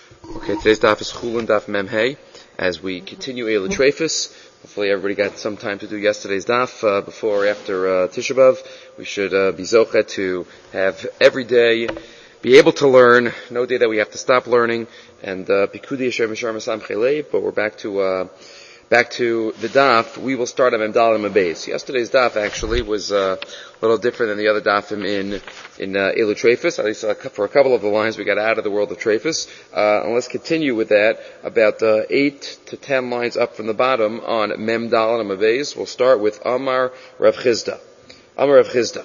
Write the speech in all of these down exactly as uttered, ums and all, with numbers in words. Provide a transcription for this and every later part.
Okay, today's daf is Chulin Daf Mem Hey. As we continue Eila Trefus, hopefully everybody got some time to do yesterday's daf uh, before or after uh, Tisha B'Av. We should uh, be zochet to have every day be able to learn. No day that we have to stop learning. And Pikudi Hashem Mishar Masam Chelei. But we're back to uh, back to the daf. We will start on Mem Dal and Mem Beis. Yesterday's daf actually was uh, a little different than the other dafim in in uh, Eila Trefus. At least uh, for a couple of the lines we got out of the world of Trefus. Uh, and let's continue with that. About uh, eight to ten lines up from the bottom on Mem Dal and Mem Beis. We'll start with Amar Rav Chizda. Amar Rav Chizda.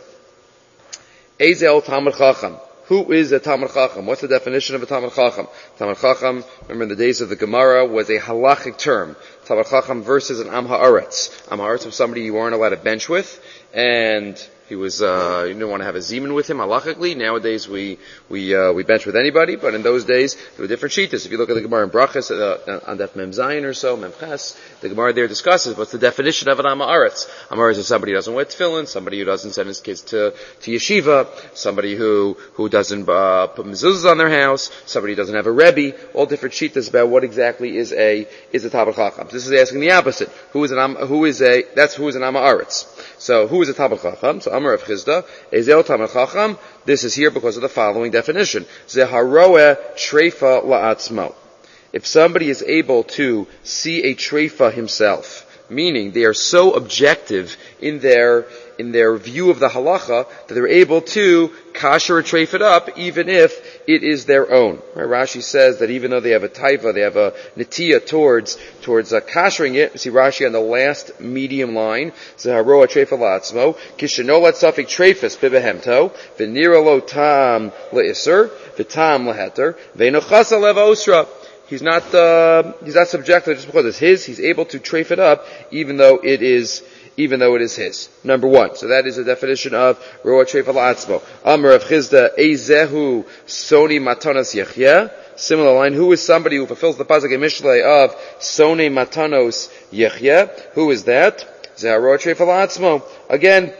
Ezel Talmud Chacham. Who is a Talmud Chacham? What's the definition of a Talmud Chacham? Talmud Chacham, remember in the days of the Gemara, was a halachic term. Talmud Chacham versus an Am Haaretz. Am Haaretz was somebody you weren't allowed to bench with, and he was, uh, you didn't want to have a zeman with him halachically. Nowadays we, we, uh, we bench with anybody, but in those days there were different shittas. If you look at the Gemara in Brachas, uh, on that Mem Zayin or so, Mem Ches, the Gemara there discusses what's the definition of an Am Haaretz. Am Haaretz is somebody who doesn't wear tefillin, somebody who doesn't send his kids to, to yeshiva, somebody who, who doesn't, uh, put mezuzahs on their house, somebody who doesn't have a rebbe, all different shittas about what exactly is a, is a Talmud Chacham. This is asking the opposite. Who is an Am, who is a, that's who is an Am Haaretz. So, who is a Talmud Chacham? So, Amar Rav Chizda, Ezel Talmud Chacham. This is here because of the following definition. Zeharoeh treifa la'atzmo. If somebody is able to see a treifa himself, meaning they are so objective in their in their view of the halacha that they're able to kasher or treif it up, even if it is their own. Right? Rashi says that even though they have a taiva, they have a netiya towards towards uh, kashering it. You see Rashi on the last medium line, Zeharoeh treifa la'atzmo, kishenolat safik treifus bibehemto, v'nira lo tam le'iser, v'tam leheter, v'enochasa lev osra. He's not, uh, he's not subjective just because it's his. He's able to treif it up, even though it is, even though it is his. Number one. So that is the definition of roa treif la'atzmo. Amar Rav Chizda, Ezehu soni matanos yechye. Similar line. Who is somebody who fulfills the pasuk in Mishlei of soni matanos yechye? Who is that? Zeharoeh treif la'atzmo. Again,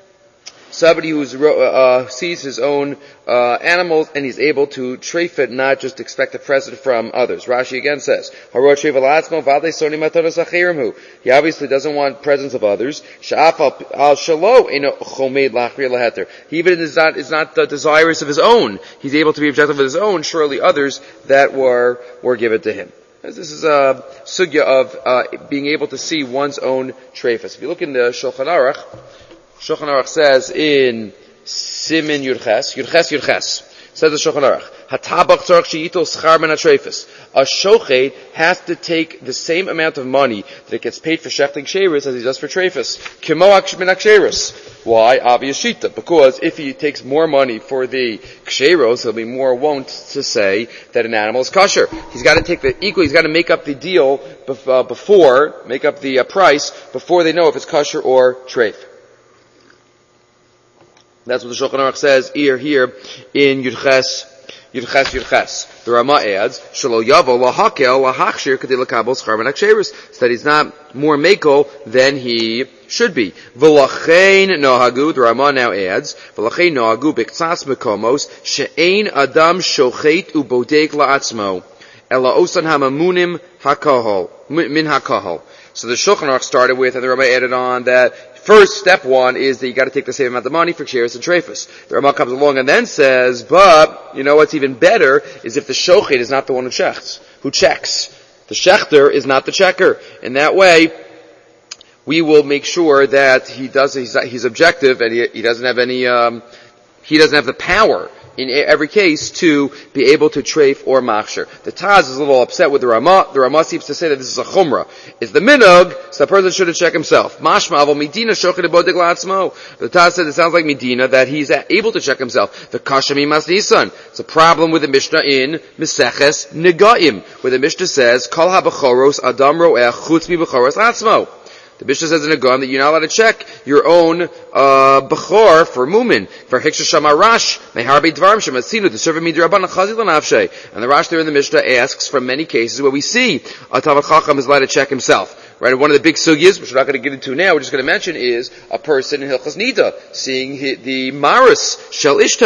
somebody who uh, sees his own uh, animals and he's able to treif it, not just expect a present from others. Rashi again says, Haroeh treif la'atzmo v'adei soni matanos achirim. He obviously doesn't want presents of others. Sha'af al shalo eno chomed lachri laheter. He even is not is not uh, desirous of his own. He's able to be objective of his own. Surely others that were were given to him. This is a sugya of uh, being able to see one's own treifas. If you look in the Shulchan Aruch, Shulchan Aruch says in Simin Yurches, Yurches Yurches, says the Shulchan Aruch, Hatabach tzarich she'yitol schar min hatrefus. A shochet has to take the same amount of money that it gets paid for shechting ksheirus as he does for trefus. Kimo min haksheirus. Why? Obvious shita. Because if he takes more money for the ksheros, he'll be more wont to say that an animal is kosher. He's got to take the equal. He's got to make up the deal before, make up the price before they know if it's kosher or treif. That's what the Shulchan Aruch says here, here in Yudches, Yudches, Yudches. The Rama adds, Shelo yavo lahakel lahachshir kadei lakabel schar min haksheirus. So that he's not more makel than he should be. V'lachein nohagu, the Rama now adds, V'lachein nohagu b'ktsas mekomos, she'ein adam shochet ubodek la'atzmo, ela osan hamamunim hakahol, min hakahol. So the Shulchan Aruch started with, and the Rama added on that, first, step one is that you got to take the same amount of money for ksheirus and treifus. The Rama comes along and then says, but, you know what's even better is if the shochet is not the one who checks. Who checks. The shechter is not the checker. In that way, we will make sure that he does, he's, he's objective and he, he doesn't have any, um, he doesn't have the power in every case to be able to treif or machsher. The Taz is a little upset with the Rama. The Rama seems to say that this is a chumrah. It's the minhag, so the person should check himself. Mashma avol midina shochet bodek la'atzmo. The Taz said it sounds like midina that he's able to check himself. The kasha mimas nisan. It's a problem with the Mishnah in Meseches Negaim, where the Mishnah says, Kol habechoros adam ro'eh chutz mi bechoros atzmo. The Mishnah says in a gun that you're not allowed to check your own uh bechor for mumin for hiksha shamarash meharbe dvarim shemasinu to serve a midraban chazil nafshe. And the Rash there in the Mishnah asks from many cases where we see a Talmud Chacham is allowed to check himself. Right, one of the big sugyas, which we're not going to get into now, we're just going to mention, is a person in Hilchas Nida seeing the Maris Shel Ishto.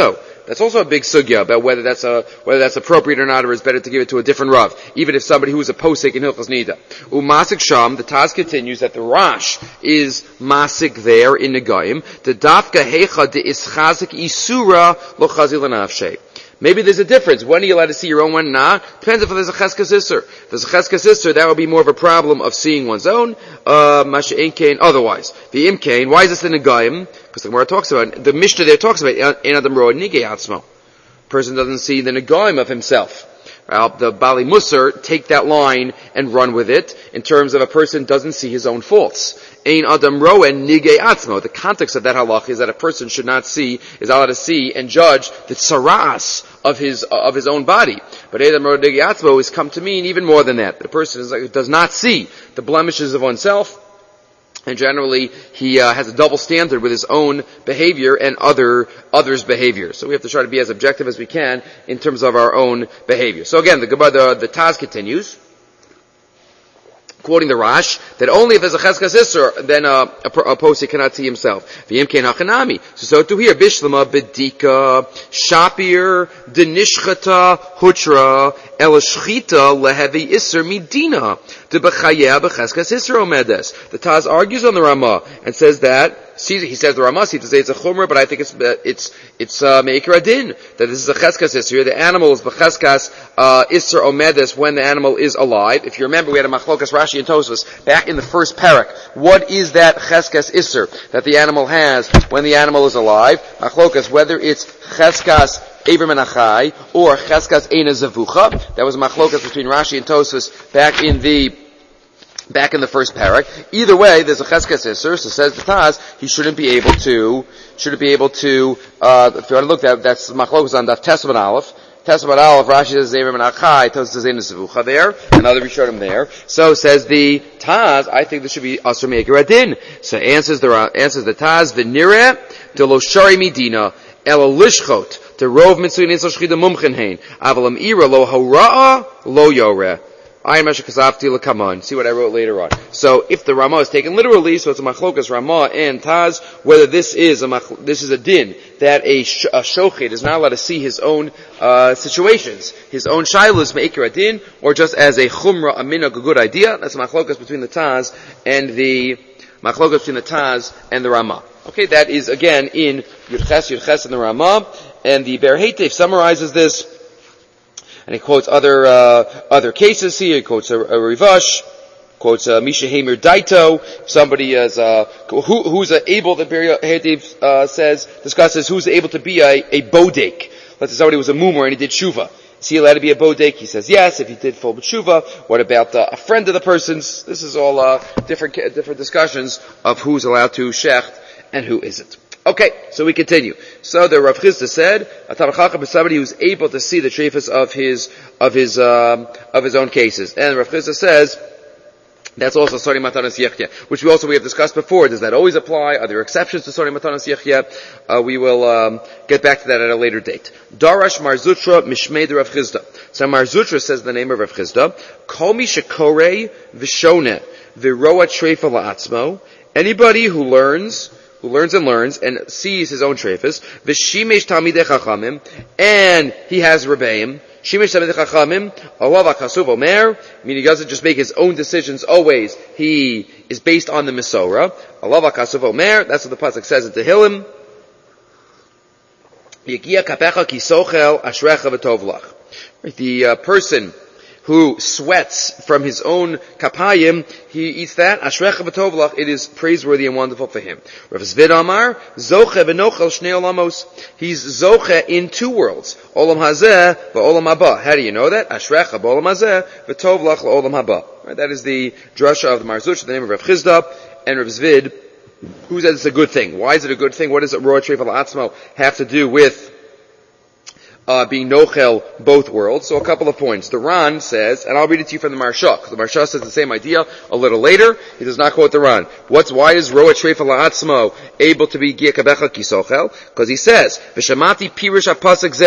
That's also a big sugya about whether that's a, whether that's appropriate or not, or is better to give it to a different Rav, even if somebody who is a posek in Hilchos Nida. Umasik Sham, the Taz continues that the Rash is masik there in Negayim, the Dafka Hecha de Ischazik Isura Lo Chazil Anafshe. Maybe there's a difference. When are you allowed to see your own, when not? Depends if there's a cheskas isser. If there's a cheskas isser, that would be more of a problem of seeing one's own. Uh, Masha Inkain, otherwise. The Imkain, why is this the Negayim? Because the Gemara talks about, the Mishnah there talks about, Ein Adam Roa Nigei Atzmo. Person doesn't see the Negayim of himself. Uh, the Bali Musar take that line and run with it in terms of a person doesn't see his own faults. Ein Adam Roa Nigei Atzmo. The context of that halach is that a person should not see, is allowed to see and judge the tsaras of his, uh, of his own body. But Ein Adam Roa Nigei Atzmo has come to mean even more than that. The person is like, does not see the blemishes of oneself, and generally he uh, has a double standard with his own behavior and other others' behavior. So we have to try to be as objective as we can in terms of our own behavior. So again, the the, the Taz continues, quoting the Rash, that only if there's a cheskas isser, then uh, a, a posek cannot see himself. V'yimkein hachanami. So so to here, bishlama bedika shapir denishchata hutra elashchita lehevi isser midina de b'chaya b'cheskas isser omedes. The Taz argues on the Ramah and says that, he says the Ramah seems to say it's a chumrah, but I think it's it's it's uh, meikar adin, that this is a cheskas isser. The animal is b'cheskas uh, isser omedes when the animal is alive. If you remember, we had a machlokas Rashi and Tosfos back in the first parak. What is that cheskas isser that the animal has when the animal is alive? Machlokas, whether it's cheskas Ever Menachai or cheskas Eina Zavucha. That was a machlokas between Rashi and Tosfos back in the Back in the first parak. Either way, there's a cheskas isser, so says the Taz, he shouldn't be able to, shouldn't be able to, uh, if you want to look at, that's machlokas on Daf Tesvav Aleph. Tesvav Aleph, Rashi says Zever Menachai, Tosfos says Eina Zavucha there, another Rishonim there. So says the Taz, I think this should be Asur Meikar Adin. So answers the, answers the Taz, V'nireh, de lo shari midina, ela lishchot, de rov mitzvah nisal shchida mumchen hein, avalam ira lo hora'a, lo yoreh. I am Kazafti Lakaman. See what I wrote later on. So if the Ramah is taken literally, so it's a machlokas Ramah and Taz, whether this is a mach, this is a din that a, sh- a shochet is not allowed to see his own uh, situations, his own shilas meikir adin, or just as a chumrah, a minhag, a good idea. That's a machlokas between the Taz and the machlokas between the Taz and the Ramah. Okay, that is again in Yudches Yudches and the Ramah, and the Ber Heitev summarizes this. And he quotes other, uh, other cases here. He quotes a, a Rivash, quotes, uh, Misha Hamer Daito. Somebody is, uh, who, who's uh, able, the Ber Heitev, uh, says, discusses who's able to be a, a bodek. Let's say somebody was a mumor and he did shuva. Is he allowed to be a bodek? He says yes, if he did full shuva. What about, uh, a friend of the person's? This is all, uh, different, different discussions of who's allowed to shecht and who isn't. Okay, so we continue. So the Rav Chisda said, a Talmid Chacham is somebody who's able to see the treifas of his, of his, um, of his own cases. And Rav Chisda says, that's also Sori Matanas Yechya, which we also we have discussed before. Does that always apply? Are there exceptions to Sori Matanas Yechya? Uh, we will, um, get back to that at a later date. Darash Marzutra Mishmei de Rav Chisda. So Marzutra says the name of Rav Chisda, Kol mi shekorei v'shoneh v'roa treifa la'atzmo. Anybody who learns, who learns and learns and sees his own treifas, v'shimesh talmidei chachamim, and he has rebbeim, shimesh talmidei chachamim, alav ha'kasuv omer, meaning he doesn't just make his own decisions always, he is based on the Mesorah, alav ha'kasuv omer, that's what the pasuk says in Tehillim, Yegia kapecha ki sochel ashrecha v'tov lach. The uh, person who sweats from his own kapayim, he eats that, ashrecha v'tovlach, it is praiseworthy and wonderful for him. Rav Zvid Amar, zoche v'nochel shnei olamos, he's zoche in two worlds, olam hazeh v'olam haba. How do you know that? Ashrecha v'olam hazeh v'tovlach l'olam haba. Right, that is the drasha of the Marzuch, the name of Rav Chisda, and Rav Zvid, who says it's a good thing. Why is it a good thing? What does Roa Treifa La'atzmo have to do with Uh, being nochel both worlds? So a couple of points. The Ran says, and I'll read it to you from the Marsha, because the Marsha says the same idea a little later. He does not quote the Ran. What's, why is Roa Treifa La'atzmo able to be Gia Kabecha Kisochel? Because he says, V'shamati Pirish HaPasuk Zeh,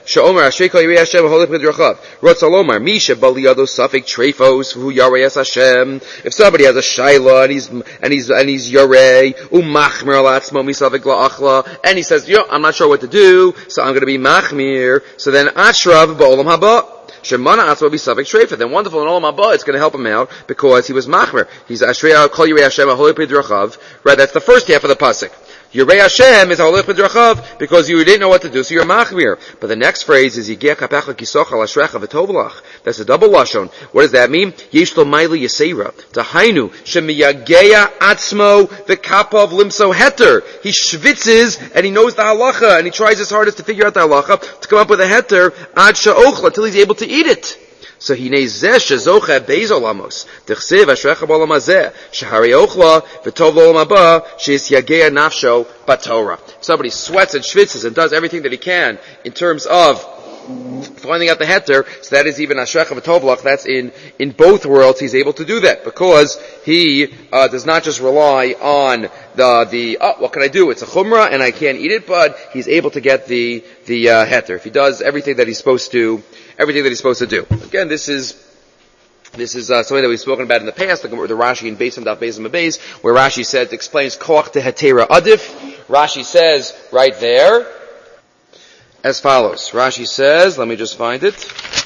She'omer Ashrei Kol Yirei Hashem Holik B'Drachav. Rotza Lomar Misha Baliyado Safek Treifos Hu Yarei Es Hashem. If somebody has a shayla and he's and he's and he's Yarei Umachmir Alatzmo Misavek La'achla, and he says, yo, I'm not sure what to do, so I'm going to be machmir. So then Ashrav Ba'olam Haba. Shemana Atzma be Safek Treifah. Then wonderful in Olam Haba, it's going to help him out because he was machmir. He's Ashrei Kol Yirei Hashem Holik B'Drachav. Right, that's the first half of the pasuk. Yirei Hashem is Holich B'Drachav because you didn't know what to do, so you're machmir. But the next phrase is Yigeh Kapecha Kisocha Lashrecha V'Tovlach. That's a double lashon. What does that mean? Yesh Lo Maili Yisera. Tahainu Shemiyageya Atzmo V'Kapav Limso Heter. He schwitzes and he knows the halacha and he tries his hardest to figure out the halacha to come up with a heter ad she'ochla until he's able to eat it. So he nezeh shezocha beis olamos. Tichsev ashrecha b'olam hazeh shehari ochla v'tov l'olam haba sheis yagea nafsho b'Torah. Somebody sweats and schwitzes and does everything that he can in terms of finding out the heter. So that is even ashrecha v'tovlach. That's in in both worlds. He's able to do that because he uh, does not just rely on the the oh, what can I do? It's a chumrah and I can't eat it, but he's able to get the the uh, heter if he does everything that he's supposed to. Everything that he's supposed to do. Again, this is this is uh, something that we've spoken about in the past, like the Rashi in Beis Hamdav Beis Hamdav, where Rashi says explains koach tehetera adif. Rashi says right there as follows. Rashi says, let me just find it.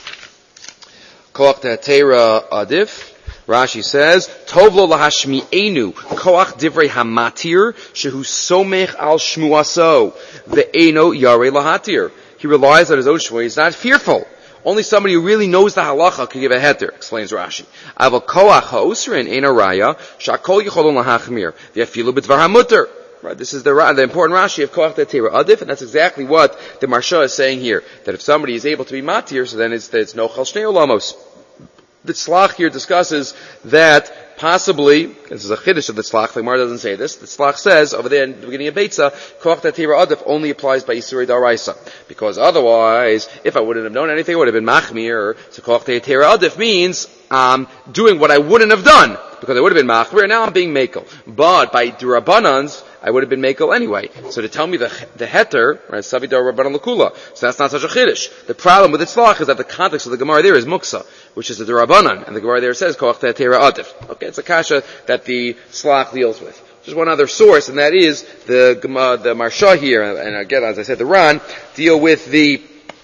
Koach tehetera adif. Rashi says, Tov lo lahashmi'enu koach divrei hamatir shehu somech al shmuaso ve'eno yarei lahatir. He relies on his own shmuah. He's not fearful. Only somebody who really knows the halacha can give a heter, explains Rashi. Aval koach ha'usrin ein araya shakol yicholon lahachmir v'afilu b'dvar hamuter. Right, this is the, the important Rashi of koach te'etera adif, and that's exactly what the Marsha is saying here. That if somebody is able to be matir, so then it's, it's no chal shnei olamos. The Tzlach here discusses that possibly, this is a chiddush of the Tzlach, the Gemara doesn't say this, the Tzlach says over there in the beginning of Beitza, koach te'etera adif only applies by Yisurei Daraisa. Because otherwise, if I wouldn't have known anything, it would have been machmir. So koach te'etera adif means um, doing what I wouldn't have done, because I would have been machmir, and now I'm being mekel. But by Durabanans, I would have been mekel anyway. So to tell me the the heter, right, Savidar Rabbanan Lakula, so that's not such a chiddush. The problem with the tzlach is that the context of the Gemara there is muksa, which is the Rabbanan, and the Gemara there says koach te'etera adif. Okay, it's a kasha that the tzlach deals with. Just one other source, and that is the Gemara, the Marsha here, and again, as I said, the Ran deal with the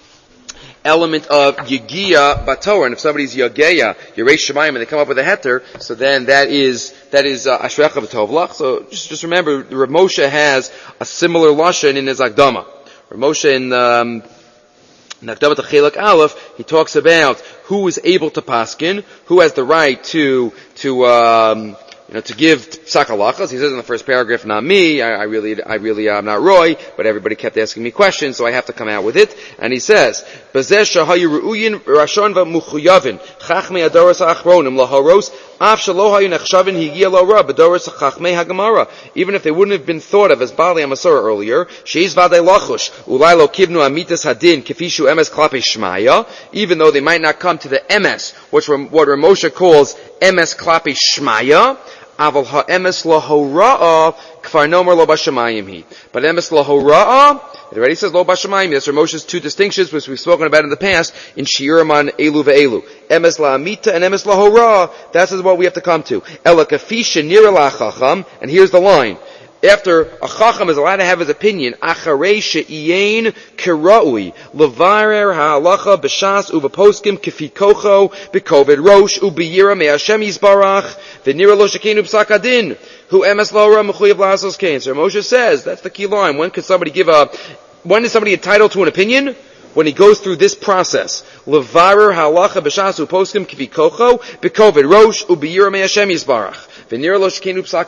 element of Yegiya Batorah, and if somebody's Yageya, Yerei Shemayim, and they come up with a heter, so then that is, that is, uh, Ashrecha V'Tovlach. So just, just remember, Rav Moshe has a similar lashon in his Akdama. Rav Moshe in, um, in Akdama Chelak Aleph, he talks about who is able to paskin, who has the right to, to, um, you know, to give psak halachas. He says in the first paragraph, not me, I, I really, I really am not Roy, but everybody kept asking me questions, so I have to come out with it. And he says, Bazeh shahayu ru'uyin rashon v'muchuyavin, chachmei adoros ha'achronim, laharos, af shalo hayu nechshavin higia lo ra, b'doros chachmei hagamara. Even if they wouldn't have been thought of as Bali HaMasorah earlier, sheiz vadei lachush, ulai lo kivnu amitas hadin, kefishu emes klape shmaya, even though they might not come to the emes, which what Ramosha calls emes klape shmaya, aval ha'emes lahora'a kfar nomer lo b'shamayim hi. But emes lahora'a, it already says lo b'shamayim. That's Ramosha's two distinctions, which we've spoken about in the past in Shiuraman elu ve'elu. Emes la'amita and emes lahora'a. That's what we have to come to. Ela kafisha nira la'chacham, and here's the line. After a chacham is allowed to have his opinion, acharei she'iyein kira'ui, levarer ha'alacha b'shas u'v'poskim kefi kocho, b'koved rosh u'b'yira me'ashem yizbarach, v'nira lo shekenu b'sak adin, hu emes la'ora m'chuyev la'asos kain. So Moshe says, that's the key line. When could somebody give a, when is somebody entitled to an opinion? When he goes through this process. Levarer ha'alacha b'shas u'poskim kefi kocho, b'koved rosh u'b'yira me'ashem yizbarach. That's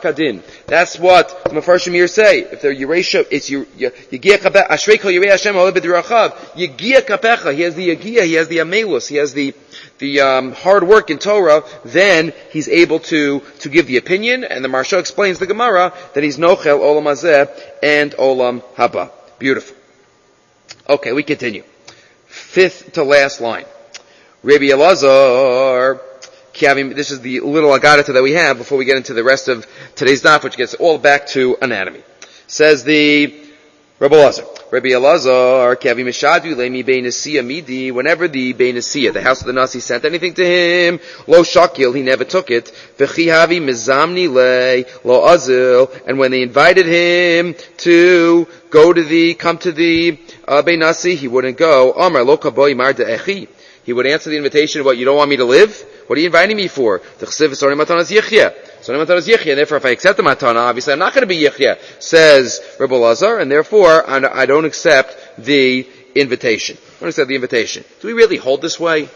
what the Mefarshim here say. If they're Yeresha, it's Yegiya Kapecha. Ashrei Kol Yirei Hashem Holik B'Drachav. Yegiya Kapecha. He has the Yegiya, he has the Amelus, he has the the um, hard work in Torah. Then he's able to to give the opinion. And the Marsha explains the Gemara that he's Nochel Olam Hazeh and Olam Haba. Beautiful. Okay, we continue. Fifth to last line. Rabbi Elazar. This is the little agadata that we have before we get into the rest of today's daf, which gets all back to anatomy. Says the Rabbi Elazar. Rabbi Elazar, Kavi Mishadu, Lemi Beinasiya Midi, whenever the Beinasiya, the house of the Nasi, sent anything to him, Lo Shakil, he never took it, V'chihavi Mizamni Le, Lo Azil, and when they invited him to go to the, come to the uh, Beinasi, he wouldn't go. Amar Lo Kaboy Mar De'echi. He would answer the invitation of what, you don't want me to live? What are you inviting me for? The Chesiv Sori Matanas Yichya. Sori Matanas Yichya, and therefore if I accept the Matana, obviously I'm not going to be Yichya, says Rabbi Elazar, and therefore I don't accept the invitation. I don't accept the invitation. Do we really hold this way?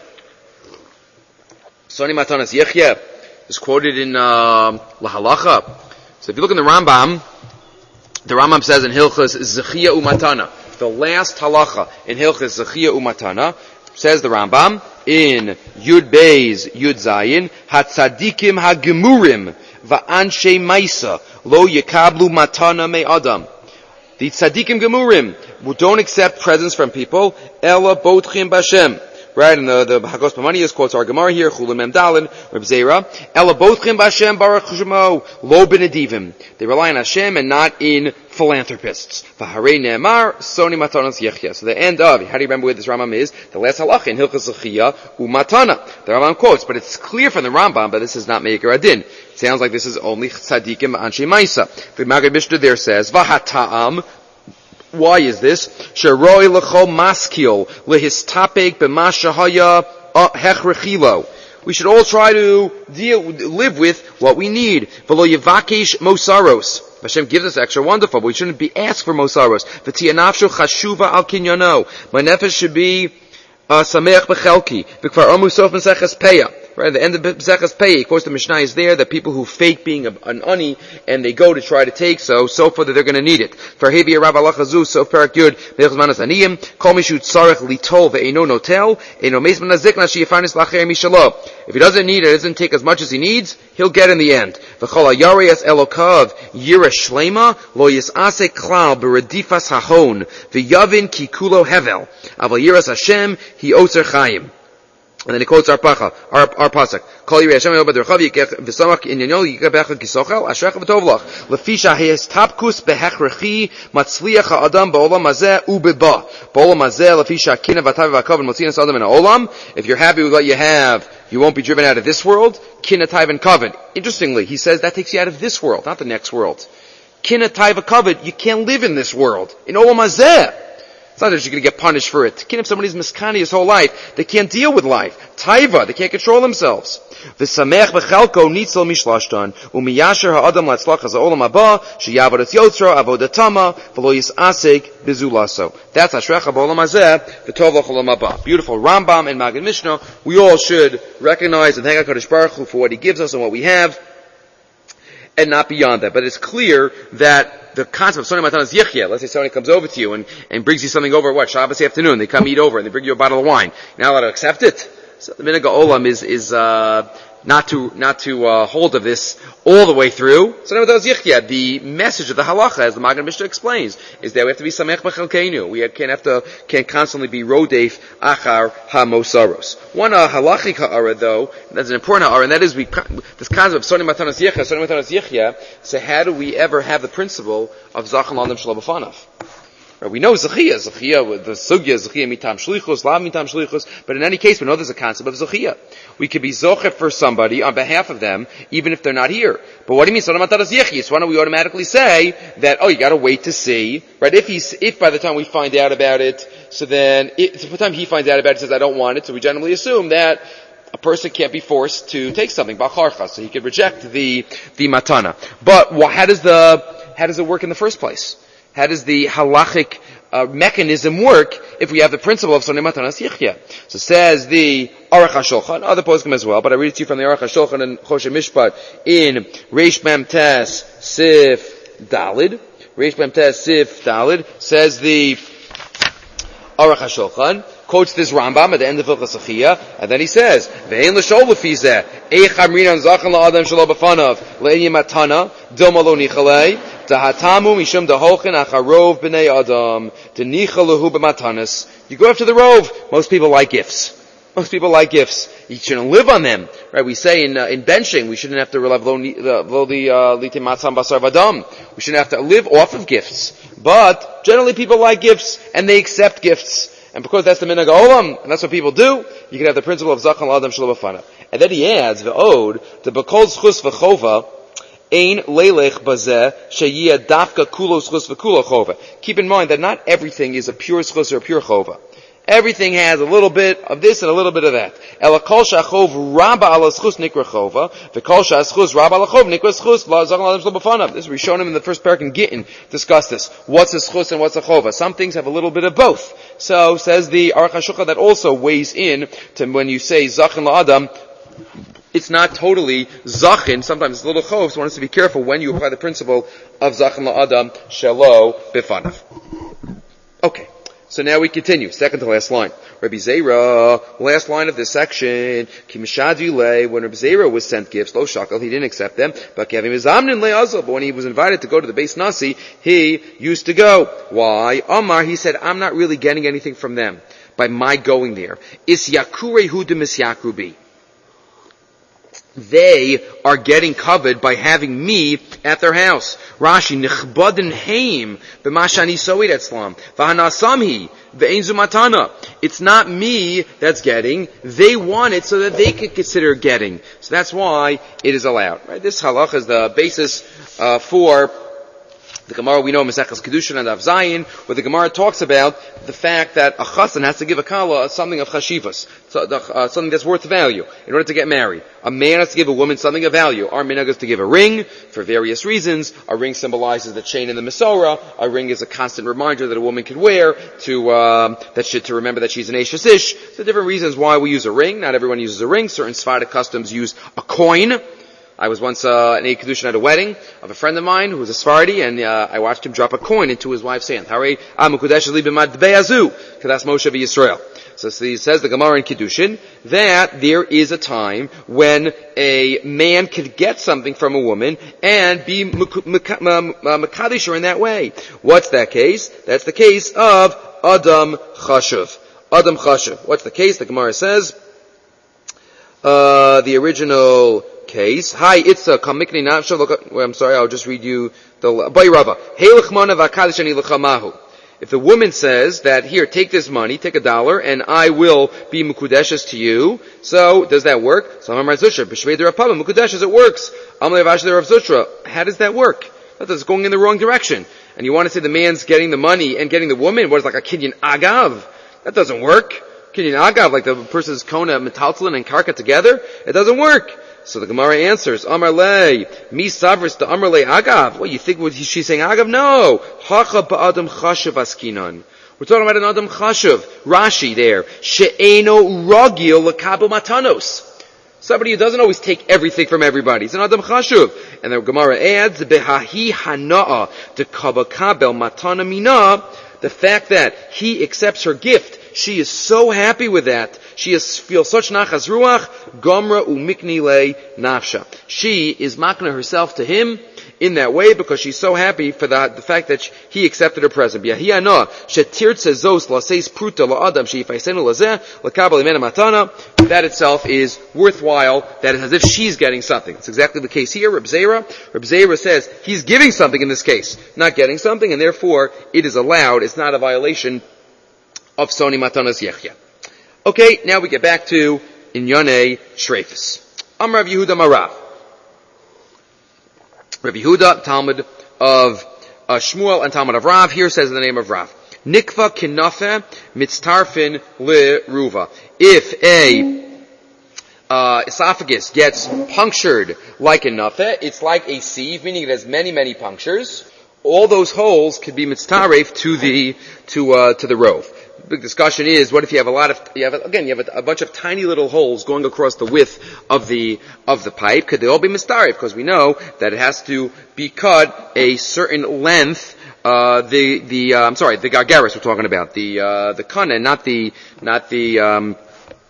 Sori Matanas Yichya is quoted in uh, La Halacha. So if you look in the Rambam, the Rambam says in Hilchas Zechia Umatana, the last halacha in Hilchas Zechia Umatana, says the Rambam, in Yud Beis Yud Zayin, Hatzadikim Hagemurim Va'anshe Maisa Lo Yekablu Matana Me Adam. The Tzadikim Gemurim who don't accept presents from people, Ella Botchim Bashem. Right, and the, the Hagos Pamanias quotes our Gemara here, Chulam Mem Dalin, Reb Zera, Ella Botchim Bashem Baruch Shemo Lo Benedivim. They rely on Hashem and not in philanthropists. V'harei ne'emar Soni Matanas Yechia. So the end of, how do you remember where this Rambam is? The last halacha in Hilchas Zechia Umatana. The Rambam quotes, but it's clear from the Rambam, but this is not Meikar Adin. It sounds like this is only Tzadikim Anshe Maisa. The Maggid Mishnah there says, V'hata'am. Why is this? Sheroi lecho maskil lehistapek b'mashahaya hechrechilo. We should all try to deal, live with what we need. V'lo yevakesh mosaros. Hashem gives us extra wonderful, but we shouldn't be asked for mosaros. V'tiyanafshu chashuva al kinyano. My nefesh should be sameach b'chelki. V'kvar omu sof meseches peya. Right, at the end of B'zeches Pei, of course the Mishnah is there, that people who fake being an ani, and they go to try to take so, so far that they're going to need it. For Hevi Rav Alachazu, so Perak Yud, B'echaz Manas Aniyim, Kol Mishut Tzarech Litol Ve'eno Notel, Eno Meis Manazikna Sheyifanis Lacher Mishalo. If he doesn't need it, doesn't take as much as he needs, he'll get in the end. V'chol HaYareyas Elokav, Yira Shlema, Lo Yisase Klal B'redifas Hahon, V'yavin Kikulo Hevel, Aval Yiras Hashem, Hi Oser Chaim. And then he quotes our pacha, our, our pasuk. Kol yirei Hashem yobad rechav yikech v'samach inyanyo yikech be'echad kisochel ashrecha v'tovlach lefisha hestapkus behechrechi matzliach ha'adam ba'olam hazeh u'beba ba'olam hazeh lefisha kina v'atav v'akav v'motzinas adam in ha'olam. If you're happy with what you have, you won't be driven out of this world. Kina taiv and kavod. Interestingly, he says that takes you out of this world, not the next world. Kina taiv kavod. You can't live in this world. In olam hazeh. It's not that you're going to get punished for it. If somebody's miskani his whole life, they can't deal with life. Taiva, they can't control themselves. V'samech b'chelko nitzel mishlashtan, u'miyasher ha'adam latzlach ha'olam haba, she'yavodat yotzra, avodatama, v'lo yis'asek bizulaso. That's ashrecha b'olam hazeh, v'tov l'cholam haba. Beautiful Rambam and Maggid Mishnah. We all should recognize and thank HaKadosh Baruch Hu for what He gives us and what we have, and not beyond that. But it's clear that the concept of Soni Matanas Yichya, let's say somebody comes over to you and, and brings you something over, what, Shabbos afternoon, they come eat over and they bring you a bottle of wine. You're not allowed to accept it? So the Minhag Olam is, is, uh, not to, not to, uh, hold of this all the way through. Soni Matanas Yichya, the message of the halacha, as the Maggid Mishnah explains, is that we have to be Samech B'chelkeinu. We can't have to, can't constantly be Rodef Achar HaMosaros. One, uh, halachic ha'ara though, that's an important ha'ara, and that is we, this concept of Soni Matanas Yichya, Soni Matanas Yichya, so how do we ever have the principle of Zachan L'Adam Shelo B'fanav? We know Zechia, Zechia, the Sugya, Zechia mitam shlichus, Lav mitam shlichus, but in any case, we know there's a concept of Zechia. We could be Zoche for somebody on behalf of them, even if they're not here. But what do you mean, Soni Matanas Yichya? So why don't we automatically say that, oh, you gotta wait to see, right? If he's, if by the time we find out about it, so then, if, so by the time he finds out about it, he says, I don't want it, so we generally assume that a person can't be forced to take something, B'charcha, so he could reject the, the matana. But how does the, how does it work in the first place? How does the halachic uh, mechanism work if we have the principle of Soni Matanas Yichya? So says the Aruch HaShulchan, other poskim as well, but I read it to you from the Aruch HaShulchan and Choshe Mishpat in Reish Mem Tes Sif Dalid. Reish Mem Tes Sif Dalid says the Aruch HaShulchan, quotes this Rambam at the end of Hilchos Zechia, and then he says, "Ve'en l'shol lefizeh, eich amrinan zachan la'adam shelo b'fanav le'inyan matana dilma lo nichalei dahatamu mishum daholchen acharov b'nei adam denichalahu b'matanas." You go after the rov. Most people like gifts. Most people like gifts. You shouldn't live on them, right? We say in uh, in benching, we shouldn't have to rely lo the lite matzam basar vadam. We shouldn't have to live off of gifts. But generally, people like gifts and they accept gifts. And because that's the minhag olam, and that's what people do, you can have the principle of zachan l'adam shelo b'fanav. And then he adds the ode to bekol zchus v'chova ein leilech bazeh sheyiyah dafka kulo zchus v'kulo chova. Keep in mind that not everything is a pure zchus or a pure chova. Everything has a little bit of this and a little bit of that. Ela kol shachov rabba ala zchus nikra chova, v'kol shachus rabba ala chov nikra zchus zachan l'adam shelo b'fanav. This we shown him in the first parak in Gittin. Discuss this. What's a zchus and what's a chova? Some things have a little bit of both. So says the Aruch HaShulchan that also weighs in to when you say zachan l'adam. It's not totally zachin. Sometimes it's a little chov. So one has to be careful when you apply the principle of zachin la'adam shelo b'fanav. Okay. So now we continue. Second to last line. Rabbi Zera, last line of this section. Kimishadu le, when Rabbi Zera was sent gifts, lo shakal, he didn't accept them. But Kevin Mizamnin le azal, but when he was invited to go to the Beis Nasi, he used to go. Why? Omar, he said, I'm not really getting anything from them by my going there. Is yakure hu de misyakrubi. They are getting covered by having me at their house. Rashi, nechbadin heim b'mashani soid etzlam v'hanasamhi ve'enzu matana. It's not me that's getting. They want it so that they can consider getting. So that's why it is allowed. Right? This halach is the basis uh, for the Gemara we know Maseches Kedushin and Av Zayin, where the Gemara talks about the fact that a chassan has to give a kala something of chashivas, so, uh, something that's worth value, in order to get married. A man has to give a woman something of value. Our minhag is to give a ring for various reasons. A ring symbolizes the chain in the Mesorah. A ring is a constant reminder that a woman can wear to um, that should to remember that she's an Eishes Ish. So different reasons why we use a ring. Not everyone uses a ring. Certain Sephardic customs use a coin. I was once uh, an Eid Kedushin at a wedding of a friend of mine who was a Sephardi, and uh, I watched him drop a coin into his wife's hand. Hare Amukudesh li b'madbe'azu, Kadas Moshe v'Yisrael. So he says the Gemara in Kedushin that there is a time when a man could get something from a woman and be Makadisher in that way. What's that case? That's the case of Adam Chashuv. Adam Chashuv. What's the case? The Gemara says, uh, the original case. Hi, it's a kamikni nafsha. Look, well, I'm sorry, I'll just read you the Bay Rava. If the woman says that, here, take this money, take a dollar, and I will be mukudeshes to you, so does that work? So I'm mukudeshes, it works. How does that work? That's going in the wrong direction. And you want to say the man's getting the money and getting the woman? What is like a kinyan agav? That doesn't work. Kinyan agav, like the person's kona, metaltalin, and karka together? It doesn't work. So the Gemara answers, Amar le, mi savris to Amar le agav. What, you think what she's saying agav? No. Hacha ba'adam chashav askinan. We're talking about an adam chashav. Rashi there. She'eno ragil l'kabel matanos. Somebody who doesn't always take everything from everybody. It's an adam chashuv. And the Gemara adds, behahi hana'a de kabel matana mina. The fact that he accepts her gift, she is so happy with that. She is, feels such nachas ruach, gomra umikni le nafsha. She is makna herself to him in that way because she's so happy for the, the fact that she, he accepted her present. That itself is worthwhile. That is as if she's getting something. It's exactly the case here. Reb Zera, Reb Zera says he's giving something in this case, not getting something, and therefore it is allowed. It's not a violation of Soni Matanas Yechya. Okay, now we get back to Inyane Shreifus. Am Rav Yehuda Marav. Rav Yehuda, Talmud of uh, Shmuel and Talmud of Rav, here says in the name of Rav. Nikva kinafe mitztarfin le ruva. If a uh, esophagus gets punctured like a nafe, it's like a sieve, meaning it has many, many punctures. All those holes could be mitztaref to the, to, uh, to the rove. The big discussion is, what if you have a lot of, you have, again, you have a, a bunch of tiny little holes going across the width of the, of the pipe. Could they all be mistarif? Because we know that it has to be cut a certain length, uh, the, the, uh, I'm sorry, the gargaris we're talking about, the, uh, the kana, not the, not the, um,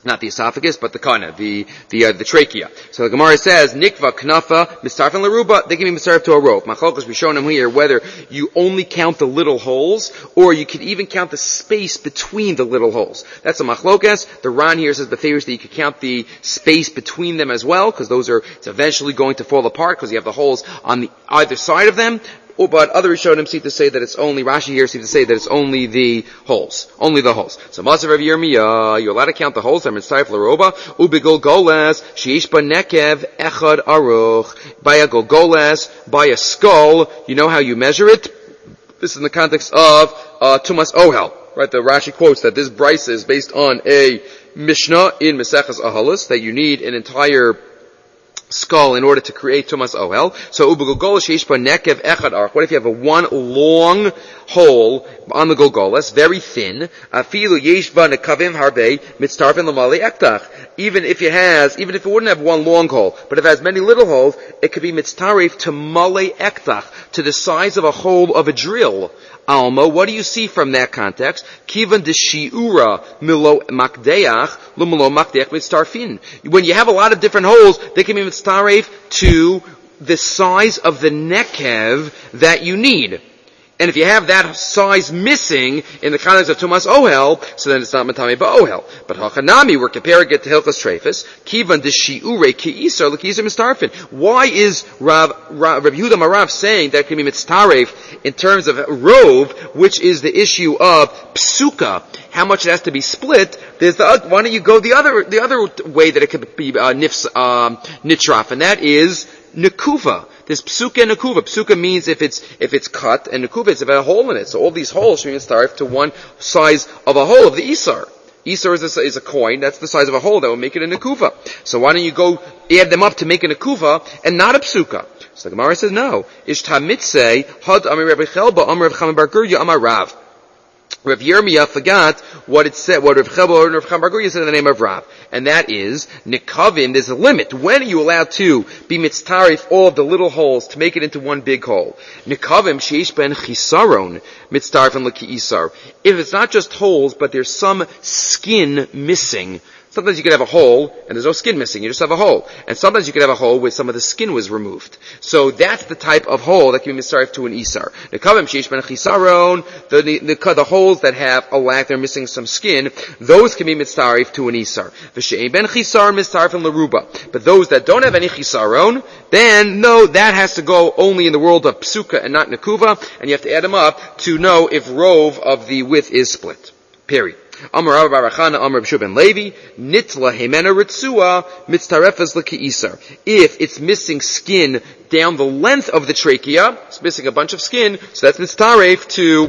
Not the esophagus, but the kana, the the uh, the trachea. So the Gemara says, Nikva knafa mistarfin laruba. They can be mistarf to a rope. Machlokas, we've shown them here whether you only count the little holes or you can even count the space between the little holes. That's a machlokas. The Ran here says Beferish that you can count the space between them as well, because those are it's eventually going to fall apart because you have the holes on the either side of them. Oh, but other Rishonim seem to say that it's only, Rashi here seems to say that it's only the holes. Only the holes. So, Masav Rav Yirmiyah, you're allowed to count the holes. I'm in Saif Laroba. Ubigol Golas, Sheish Ba Nekev, Echad Aruch. By a Golgolas, by a skull, you know how you measure it? This is in the context of, uh, Tumas Ohel. Right, the Rashi quotes that this brisa is based on a Mishnah in Meseches Ahalos, that you need an entire skull in order to create Tumas Ohel. So, Ubugolgolas Sheshba Nekev Echad Arch. What if you have a one long hole on the Golgolas, very thin? Afilu Yeshba Nekavim Harbe Mitztarvin Lamali Ektach. Even if it has, even if it wouldn't have one long hole, but if it has many little holes, it could be Mitztarif to Male Ektach, to the size of a hole of a drill. Alma, what do you see from that context? Kivan de shiura milo makdeach lo milo makdeach mitztarfin. When you have a lot of different holes, they can be mitztaref to the size of the nekev that you need. And if you have that size missing in the context of Tumas Ohel, so then it's not Matami Ba'ohel. But Hachanami, we're comparing it to Hilchas Treifus. Kivan de Shi'ure Ki'isar L'Ki'isar Mistarfin. Why is Rav, Rav, Rav Yehuda Marav saying that it can be Mitztaref in terms of Rov, which is the issue of Psuka, how much it has to be split? There's the, why don't you go the other, the other way that it could be, uh, nifs, um, nitraf, and that is Nekuva. There's psuka and nekuva. Psuka means if it's, if it's cut, and nekuva is if it has a hole in it. So all these holes should be started to one size of a hole of the Isar. Isar is a, is a coin, that's the size of a hole that will make it a nekuva. So why don't you go add them up to make a nekuva and not a psuka? So the Gemara says no. Ishta mitzeh, had amir Rabbi Chelba, amir Rav Chaim bar Gurya, amar Rav. Rav Yirmiyah forgot what it said, what Rav Chelba and Rav Chaim bar Gurya said in the name of Rav. And that is, Nikavim, there's a limit. When are you allowed to be mitztarif all of the little holes to make it into one big hole? Nikavim, sheish ben chisaron, mitztarif and laki isar. If it's not just holes, but there's some skin missing. Sometimes you could have a hole, and there's no skin missing, you just have a hole. And sometimes you could have a hole where some of the skin was removed. So that's the type of hole that can be mitzaref to an isar. Nekavim sheish ben chisaron, the, the, the holes that have a lack, they're missing some skin, those can be mitzaref to an isar. V'she'en ben chisaron mitzaref and laruba. But those that don't have any chisaron, then no, that has to go only in the world of psuka and not nekuva, and you have to add them up to know if rove of the width is split. Period. Amar Rabbi Barachana, Amar Rabbi ben Levi, Nitla Hemena Ritzua, Mitztarefes L'Ki'isar. If it's missing skin down the length of the trachea, it's missing a bunch of skin, so that's Mitztaref to,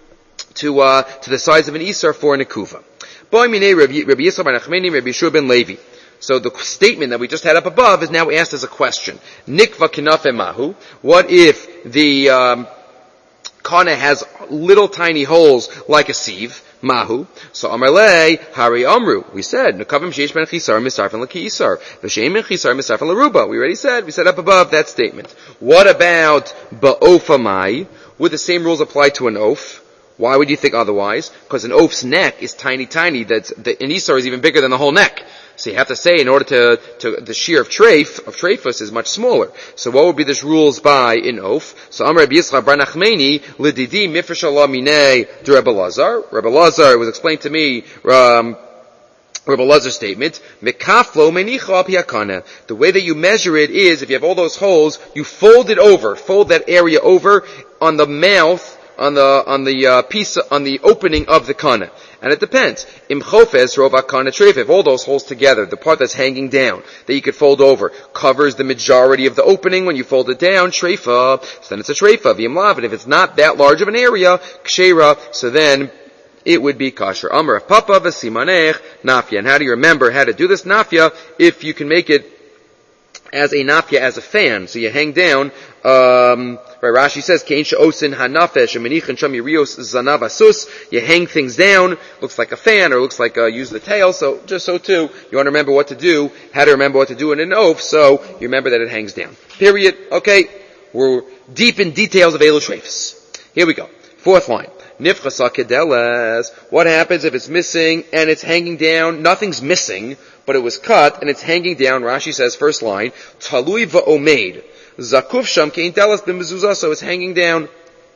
to, uh, to the size of an Isar for an Akuva. Boimine Rabbi Yisrael ben Nachmeni, Rabbi Yeshua ben Levi. So the statement that we just had up above is now asked as a question. Nikva Kinafe Mahu. What if the, um, kana has little tiny holes like a sieve? Mahu. So Amarle, Hari Amru. We said, Nekavim Sheish ben Chisar, Misarfin L'Ki'isar. V'Sheim ben Chisar, Misarfin L'Ruba. We already said, we said up above that statement. What about Ba'ofamai? Would the same rules apply to an oaf? Why would you think otherwise? Because an oaf's neck is tiny, tiny. That's, the, an Isar is even bigger than the whole neck. So you have to say, in order to, to, the shear of treif, of treifus is much smaller. So what would be this rules by in oaf? So Amar Rabbi Yisrael bar Nachmeni, L'didi mifresh Allah minei de Rebbe Lazar. Rebbe Lazar, it was explained to me, um, Rebbe Lazar's statement, Mekaflo menicha apiakana. The way that you measure it is, if you have all those holes, you fold it over, fold that area over on the mouth, on the, on the, uh, piece, on the opening of the kana. And it depends. Im chofes rova kana treif. If all those holes together, the part that's hanging down, that you could fold over, covers the majority of the opening when you fold it down, treifa, so then it's a treifa, v'im lav. And if it's not that large of an area, kshera, so then it would be kasher. Amar of papa v'simanech nafya. And how do you remember how to do this nafya? If you can make it as a nafya, as a fan. So you hang down, um, right, Rashi says, Kein she'osin hanafesh, menichin sham yirios zanav asus. You hang things down, looks like a fan, or looks like, uh, use the tail, so, just so too, you want to remember what to do, how to remember what to do in an oaf, so, you remember that it hangs down. Period. Okay, we're deep in details of Eilu Treifus. Here we go. Fourth line. Nifchasa kedeles. What happens if it's missing and it's hanging down? Nothing's missing, but it was cut and it's hanging down. Rashi says, first line, Talui va'omeid. Zakuf sham kein deles b'mezuzah, so it's hanging down.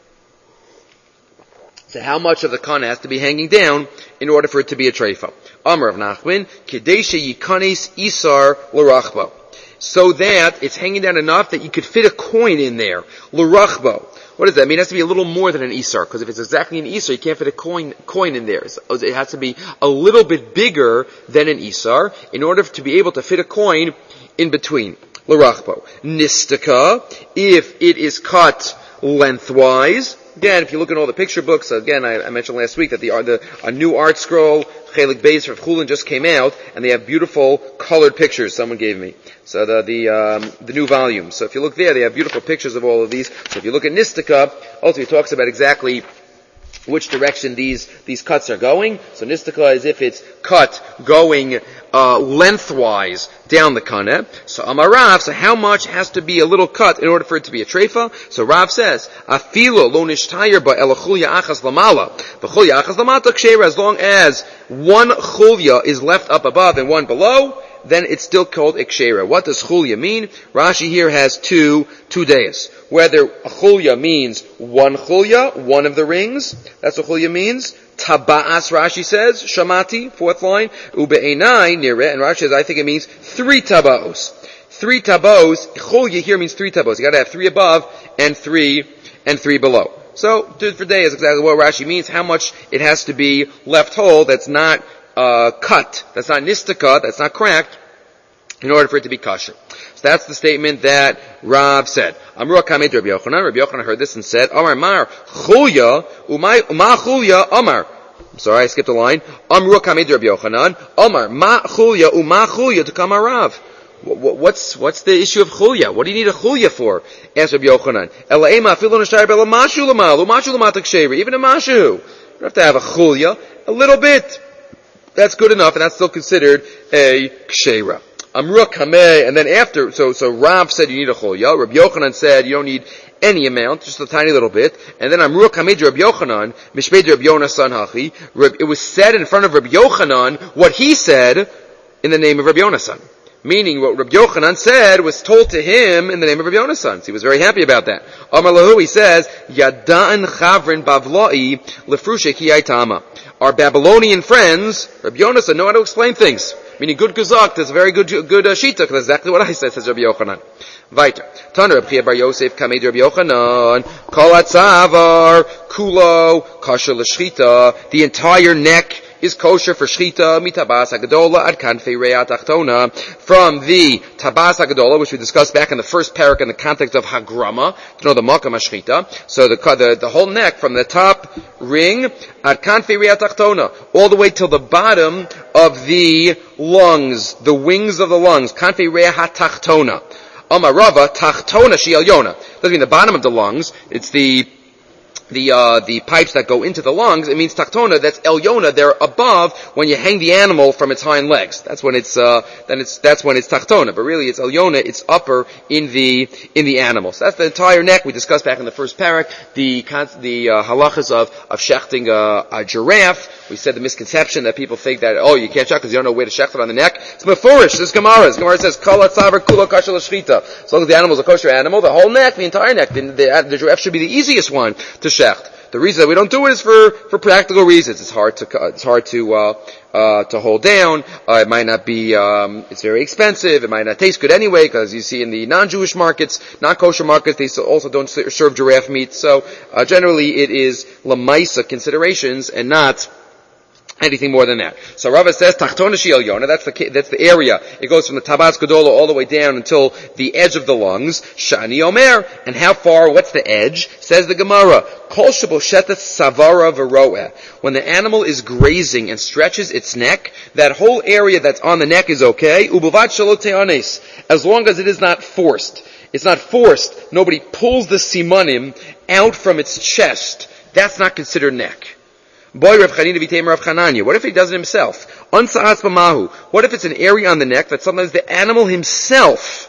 So how much of the kana has to be hanging down in order for it to be a treifa? Amar of Nachman, Kedeshe yikanes isar l'rachbo. So that it's hanging down enough that you could fit a coin in there. L'rachbo. What does that mean? It has to be a little more than an isar, because if it's exactly an isar, you can't fit a coin, coin in there. So it has to be a little bit bigger than an isar in order to be able to fit a coin in between. L'rachbo. Nistika, if it is cut lengthwise. Again, if you look at all the picture books, again, I, I mentioned last week that the, the a new art scroll, Chelik Beis of Chulin, just came out, and they have beautiful colored pictures someone gave me. So the the um, the new volume. So if you look there, they have beautiful pictures of all of these. So if you look at Nistika, also it talks about exactly which direction these these cuts are going. So Nistika is if it's cut going uh lengthwise down the kaneh. So Amar Rav, so how much has to be a little cut in order for it to be a treifa? So Rav says, Afilo lo nishtayir ba el chulya achas lamala. The chulya achas lamata kshera, as long as one chulya is left up above and one below, then it's still called ikshera. What does chulya mean? Rashi here has two, two days. Whether a chulya means one chulya, one of the rings, that's what chulya means. Taba'as, Rashi says, shamati, fourth line, ube'enai, nireh, and Rashi says, I think it means three tabaos. Three tabaos, chulya here means three tabaos. You gotta have three above and three, and three below. So, two for day is exactly what Rashi means, how much it has to be left whole that's not Uh, cut, that's not nistika, that's not cracked, in order for it to be kosher. So that's the statement that Rav said. Amru Kamed Rabbi Yochanan, Rabbi Yochanan heard this and said, Amar Mar, Chulya, umay, ma Chulya, Amar. I'm sorry, I skipped a line. Amru Kamed Rabbi Yochanan, Amar, ma Chulya, uma Chulya to come Rav. What's, what's the issue of chulya? What do you need a chulya for? Asked Rabbi Yochanan. Elaima, filon ashtayr bela mashu lamal, umashu lamatak shevri, even a mashu. You don't have to have a chulya, a little bit. That's good enough, and that's still considered a kshera. Amru kameh, and then after, so, so Rav said you need a chulya, Rabbi Yochanan said you don't need any amount, just a tiny little bit, and then Amru kameh Rabbi Yochanan, mishpei Rabbi Yonasan hachi, it was said in front of Rabbi Yochanan what he said in the name of Rabbi Yonasan. Meaning what Rabbi Yochanan said was told to him in the name of Rabbi Yonasan. So he was very happy about that. Amar lahu, he says, Yada'an chavrin bavloi lefrushe ki aitama. Our Babylonian friends, Rabbi Yonasan, know how to explain things. Meaning good gazak, that's a very good, good uh, shita, because that's exactly what I said, says Rabbi Yochanan. Weiter. Tana Rabbi Chia bar Yosef, kamed Rabbi Yochanan, kol atzavar, kulo, kasher l'shchita, the entire neck is kosher for shchita, mitabas hagadola ad kanfei re'at achtona, from the tabas hagadola, which we discussed back in the first parak in the context of hagrama, to know the makam hashchita. So the, the the whole neck from the top ring ad kanfei re'at achtona, all the way till the bottom of the lungs, the wings of the lungs, kanfei re'at achtona. Amarava tachtona shi elyona. Doesn't mean the bottom of the lungs. It's the the uh the pipes that go into the lungs. It means tachtona, that's elyona, they're above when you hang the animal from its hind legs. That's when it's uh then it's that's when it's tachtona, but really it's elyona, it's upper in the in the animal. So that's the entire neck. We discussed back in the first parak the the uh, halachas of of shechting uh, a giraffe. We said the misconception that people think that, oh, you can't shecht because you don't know where to shecht it on the neck. It's mefurish. This Gemara. This Gemara says kol atzavar kulo kasher l'shchita. As long as the animal is a kosher animal, the whole neck, the entire neck, the, the, the giraffe should be the easiest one to shecht. The reason that we don't do it is for, for practical reasons. It's hard to, it's hard to, uh, uh, to hold down. Uh, it might not be, um, it's very expensive. It might not taste good anyway, because you see in the non-Jewish markets, non-kosher markets, they also don't serve giraffe meat. So, uh, generally it is lamaisa considerations and not anything more than that. So Rava says, Tachtona shi elyona, that's the, that's the area. It goes from the tabas gadola all the way down until the edge of the lungs. Shani omer. And how far, what's the edge? Says the Gemara, Kol sheboshetet savara v'roeh. When the animal is grazing and stretches its neck, that whole area that's on the neck is okay. Ubuvat shelo te'anes. As long as it is not forced. It's not forced. Nobody pulls the simanim out from its chest. That's not considered neck. Boy, Rav Chanina v'teimer Rav Chananya. What if he does it himself? Ansa'as b'mahu. What if it's an area on the neck that sometimes the animal himself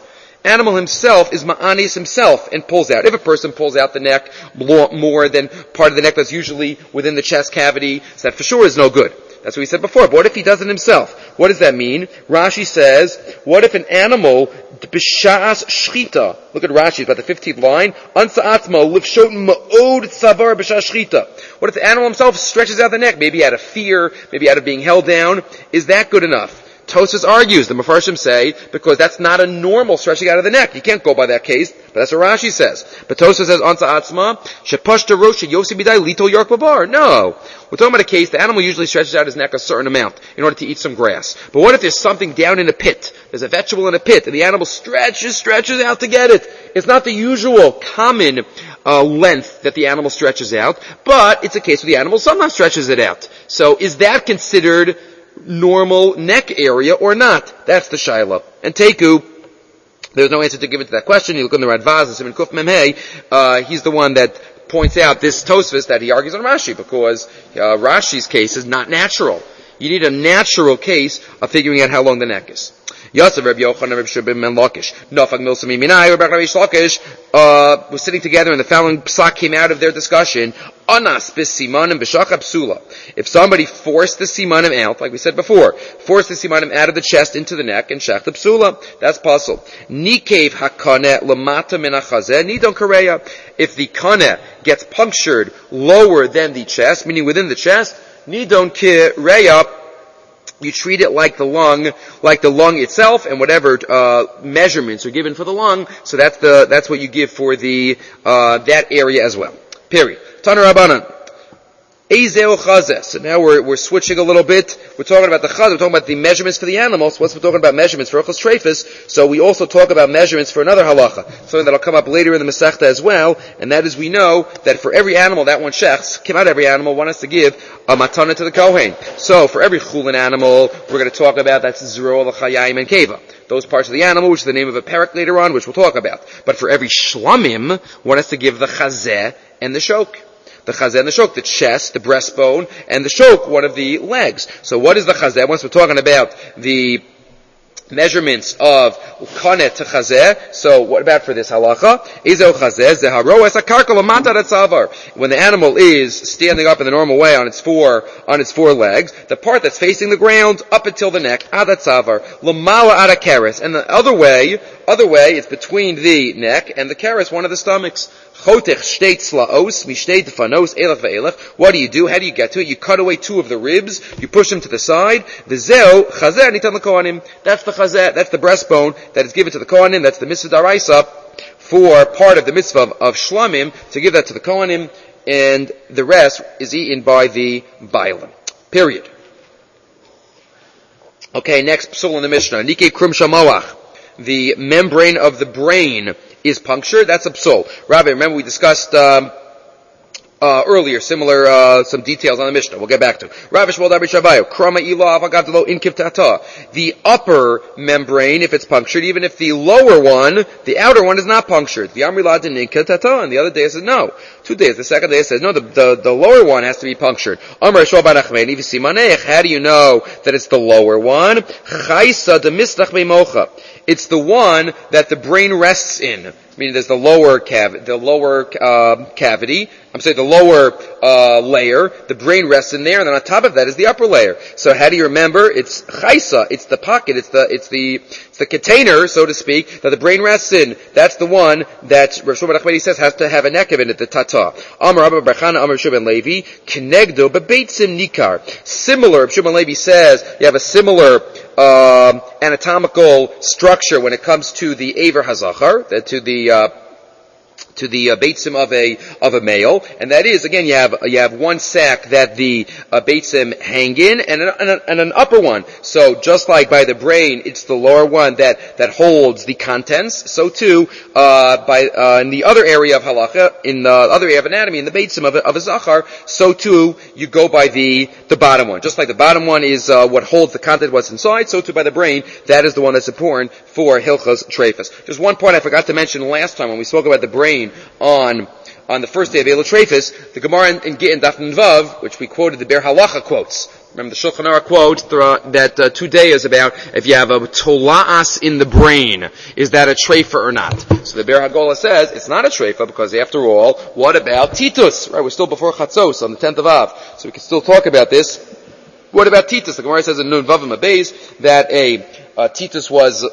animal himself is ma'anis himself and pulls out. If a person pulls out the neck more than part of the neck that's usually within the chest cavity, so that for sure is no good. That's what we said before. But what if he does it himself? What does that mean? Rashi says, what if an animal, b'sha'as shchita, look at Rashi, about the fifteenth line, ansa atzmo, lifshot ma'od tzavar b'sha'as shchita. What if the animal himself stretches out the neck, maybe out of fear, maybe out of being held down? Is that good enough? Tosfos argues, the Mefarshim say, because that's not a normal stretching out of the neck. You can't go by that case, but that's what Rashi says. But Tosfos says, Ansa Atzma, Shepashta Rosh Yosi Bidai Lito York Babar. No. We're talking about a case, the animal usually stretches out his neck a certain amount in order to eat some grass. But what if there's something down in a pit? There's a vegetable in a pit, and the animal stretches, stretches out to get it. It's not the usual common uh, length that the animal stretches out, but it's a case where the animal sometimes stretches it out. So is that considered normal neck area or not? That's the shaila. And Teku, there's no answer to give it to that question. You look on the Radvaz, the Siman Kuf Memhei, uh, he's the one that points out this Tosfos that he argues on Rashi, because uh, Rashi's case is not natural. You need a natural case of figuring out how long the neck is. Yosef, Reb Yochanan, Reb Shubim, and Lakish. Nofag Milsa Miminai, Reb Rav Lakish, uh, was sitting together, and the following psak came out of their discussion. Anas bis simanim b'shachab psula. If somebody forced the simanim out, like we said before, forced the simanim out of the chest into the neck and shachta psula, that's puzzle. Nikev hakane lamata min hachazeh nidon kareya. If the kane gets punctured lower than the chest, meaning within the chest, nidon kareya. You treat it like the lung, like the lung itself, and whatever uh measurements are given for the lung. So that's the that's what you give for the uh that area as well. Period. Tana Rabbanan. Ezeu chazeh. So now we're we're switching a little bit. We're talking about the chazeh. We're talking about the measurements for the animals. Once we're talking about measurements for Ochos Treifus, so we also talk about measurements for another halacha, something that'll come up later in the Masechta as well. And that is, we know that for every animal that one shechs, not every animal, one has to give a matana to the kohen. So for every chulin animal, we're going to talk about that's zero, l'chayayim, and keva. Those parts of the animal, which is the name of a parak later on, which we'll talk about. But for every shlamim, one has to give the chazeh and the shok. The chazeh and the shok, the chest, the breastbone, and the shok, one of the legs. So what is the chazeh? Once we're talking about the measurements of kanet to chazeh, so what about for this halacha? Ezo chazeh zeharo es akarka lamata ratzavar. When the animal is standing up in the normal way on its four on its four legs, the part that's facing the ground up until the neck, adatzavar lamala adakeres, and the other way, other way, it's between the neck and the keres, one of the stomachs. What do you do? How do you get to it? You cut away two of the ribs, you push them to the side. That's the chazeh, that's the breastbone that is given to the kohanim, that's the mitzvah daraisa for part of the mitzvah of, of shlamim, to give that to the kohanim, and the rest is eaten by the bailim. Period. Okay, next psul in the Mishnah. Nike krum shamoach. The membrane of the brain is punctured. That's a psul. Rabbi, remember we discussed um, uh, earlier similar uh, some details on the Mishnah. We'll get back to. Rabbi Shmuel Dabi Shabayo krama ila avagadlo in kiftata. The upper membrane, if it's punctured, even if the lower one, the outer one, is not punctured. The amrilad in kiftata, and the other day says no. Two days. The second day says no. The the, the lower one has to be punctured. Amar Shmuel Barachmeni v'simanech. How do you know that it's the lower one? Chaysa de misnach meimocha. It's the one that the brain rests in. Meaning there's the lower cavity, the lower uh, cavity. I'm saying the lower uh, layer. The brain rests in there, and then on top of that is the upper layer. So how do you remember? It's chaysa. It's the pocket. It's the it's the it's the container, so to speak, that the brain rests in. That's the one that Rav Shmuel Barachmeni says has to have a neck in it. The tata. Amar Rabbi Barchana Amar Shimon Levi Kenegdo bebeitzim nikar. Similar. Rav Shimon Levi says you have a similar uh, anatomical structure when it comes to the aver hazachar, that to the uh, to the uh, beitzim of a of a male, and that is, again, you have you have one sac that the uh, beitzim hang in, and an, and, an, and an upper one. So just like by the brain, it's the lower one that that holds the contents. So too, uh, by uh, in the other area of halacha, in the other area of anatomy, in the beitzim of a, of a zachar, so too you go by the the bottom one. Just like the bottom one is uh, what holds the content, what's inside, so too by the brain, that is the one that's important for hilchos treifus. Just one point I forgot to mention last time when we spoke about the brain on on the first day of Eila Treifus, the Gemara in, in Gittin Daf Nun Vav, which we quoted the Ber Halacha quotes. Remember the Shulchan Aruch quote that uh, today is about if you have a tola'as in the brain, is that a treifa or not? So the Ber HaGola says it's not a treifa because after all, what about titus? Right, we're still before Chatzos on the tenth of Av, so we can still talk about this. What about titus? The Gemara says in Nun Vavim Abayz that a uh, titus was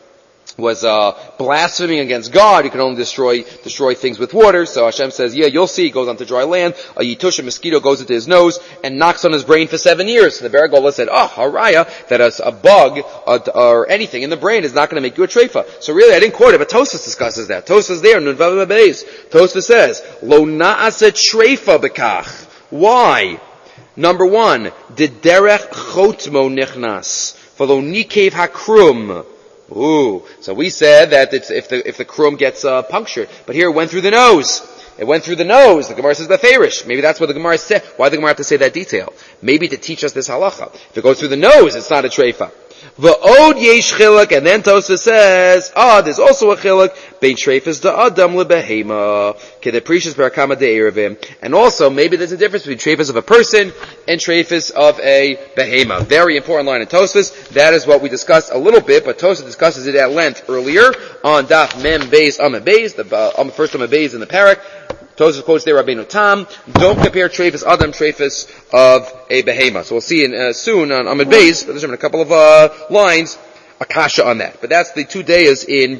was uh blaspheming against God. You can only destroy destroy things with water. So Hashem says, yeah, you'll see. He goes onto dry land. A yitush, a mosquito, goes into his nose and knocks on his brain for seven years. So the Ber HaGola said, oh, haraya, that a, a bug uh, or anything in the brain is not going to make you a treifa. So really, I didn't quote it, but Tosfos discusses that. Tosfos there, Nun Vavim Abayz. Tosfos says, lo na'asa treifa bekach. Why? Number one, the derech chotmo nichnas, v'lo nikev hakrum. Ooh, so we said that it's, if the if the krum gets uh, punctured, but here it went through the nose. It went through the nose. The Gemara says beferish. Maybe that's what the Gemara said. Why the Gemara have to say that detail? Maybe to teach us this halacha. If it goes through the nose, it's not a treifa. V'od yesh chiluk, and then Tosfos says, ah, there's also a chiluk bein treifas da adam lebehema kedeprishas berakama de'erevim, and also maybe there's a difference between treifas of a person and treifas of a behema. Very important line in Tosfos. That is what we discussed a little bit, but Tosfos discusses it at length earlier on Daf Mem Beis Amud Beis, the uh, first Amud Beis in the parak. Tosfos quotes there Rabbeinu Tam, don't compare treifas adam treifas of a behema. So we'll see in, uh, soon on Amud Beis, but there's a couple of uh, lines, a kasha on that. But that's the two days in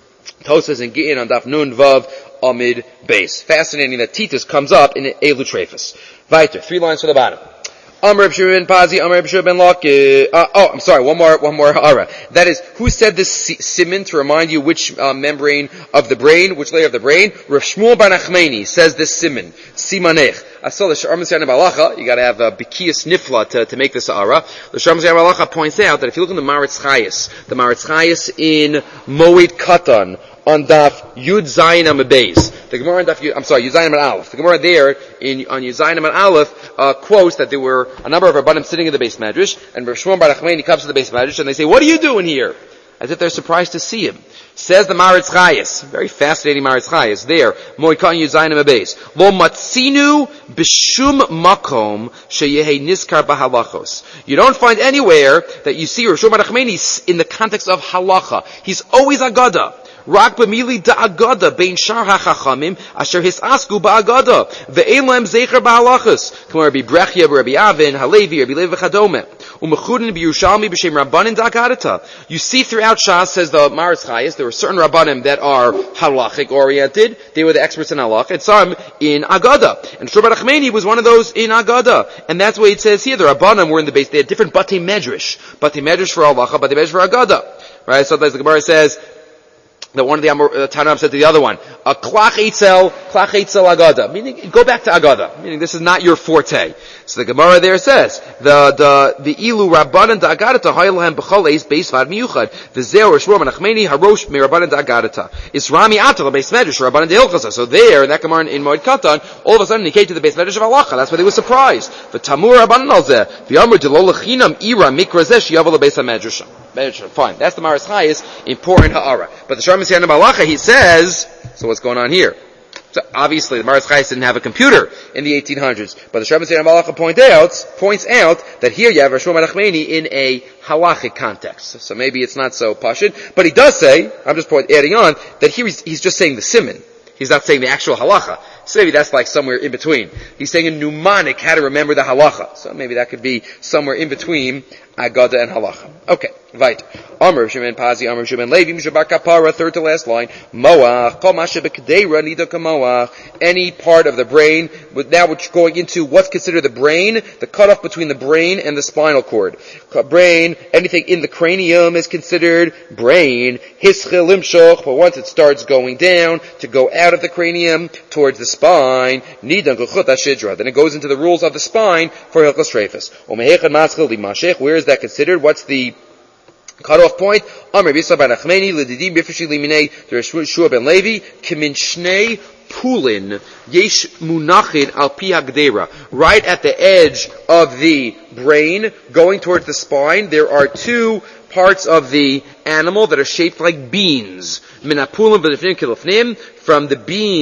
Tosfos and Gittin on Daf Nun Vav Amud Beis. Fascinating that Titus comes up in Elu treifas. Weiter, three lines from the bottom. Amr Reb Shimon Pazi, Amr Reb Shimon ben Laki. Uh, oh, I'm sorry. One more, one more. Ara. That is, who said this siman to remind you which uh, membrane of the brain, which layer of the brain? Rav Shmuel bar Nachmani says this siman. Simanech. I saw the Sharm Zayna Balacha. You got to have a bikiyas nifla to to make this ara. The Sharm Zayna Balacha points out that if you look in the Maritz Chayes, the Maritz Chayes in Moed Katan, on Daf Yud Zayin Amud Beis. The Gemara on Daf Yud, I'm sorry, Yud Zayin Amud Aleph. The Gemara there in on Yud Zayin Amud Aleph uh, quotes that there were a number of Rabbanim sitting in the Beis Medrash, and Rav Shmuel bar Nachmani comes to the Beis Medrash, and they say, "What are you doing here?" As if they're surprised to see him. Says the Maritz Chayes, very fascinating Maritz Chayes there. Moed Katan Yud Zayin Amud Beis. Lo matzinu b'shum makom sheyehei niskar b'halachos. You don't find anywhere that you see Rav Shmuel bar Nachmani in the context of halacha. He's always agada. Rak b'mili da'agada bein shar ha'chachamim asher hisasku ba'agada ve'ein lehem zecher ba'halachas k'mar Rabbi Brechia, Rabbi Avin, Halevi, Rabbi Levi v'chadome u'mechudin b'Yerushalmi b'shem Rabbanin da'agadata. You see throughout Shas, says the Maritz Chayes, there were certain Rabbanim that are halachic oriented. They were the experts in halach, and some in agada. And Shmuel bar Nachmani was one of those in agada, and that's what it says here. The Rabbanim were in the base. They had different batei medrash, batei medrash for halacha, batei medrash for agada. Right? Sometimes the Gemara says that one of the uh, Tanaim said to the other one, a klach eitzel, klach eitzel agada. Meaning, go back to agada. Meaning, this is not your forte. So the Gemara there says, the, the, the ilu rabbanan da agadata, haylahem b'choleis beisvad miyuchad, v'zeo rishmor menachmeni harosh me rabbanan da agadata. It's rami atal, beis medrash, rabbanan de hilchasa. So there, in that Gemara in Moed Katan, all of a sudden he came to the beis medrash of halacha. That's why they were surprised. V'tamur rabbanan al zeh, v'yamur delo lechinam ira mikra zeh shiyavel beis medrash. Fine. That's the Maritz Chayes, important ha'ara. But the Sharm Zayna Balacha, he says, so what's going on here? So obviously the Maritz Chayes didn't have a computer in the eighteen hundreds, but the Sharm Zayna Balacha point out, points out that here you have Rav Shmuel bar Nachmani in a halachic context. So maybe it's not so pashut, but he does say, I'm just point, adding on, that here he's, he's just saying the siman. He's not saying the actual halacha. So maybe that's like somewhere in between. He's saying in mnemonic how to remember the halacha. So maybe that could be somewhere in between agada and halacha. Okay, right. Amr Shimon Pazi, Amr Shimon Levi, Mishabar Kapara, third to last line. Moach, Kol Masha B'Kadeira, Nida Kamoach. Any part of the brain, but now we're going into what's considered the brain, the cutoff between the brain and the spinal cord. Brain, anything in the cranium is considered brain. Hischel Limshoch, but once it starts going down, to go out of the cranium, towards the spine, Nida Guchut HaShidra. Then it goes into the rules of the spine for Hilchos Treifas. Umehechad Maschel Limashech, where is that considered? What's the cutoff point? Amr Bisa bar Nachmani, L'didim Bifreshi Liminei, Shua ben Levi, Kimin Shnei Pulin, Yesh Munachin Al Pi Hagdera. Right at the edge of the brain, going towards the spine, there are two parts of the animal that are shaped like beans. Minapulim B'Lifnim Kilifnim, from the beans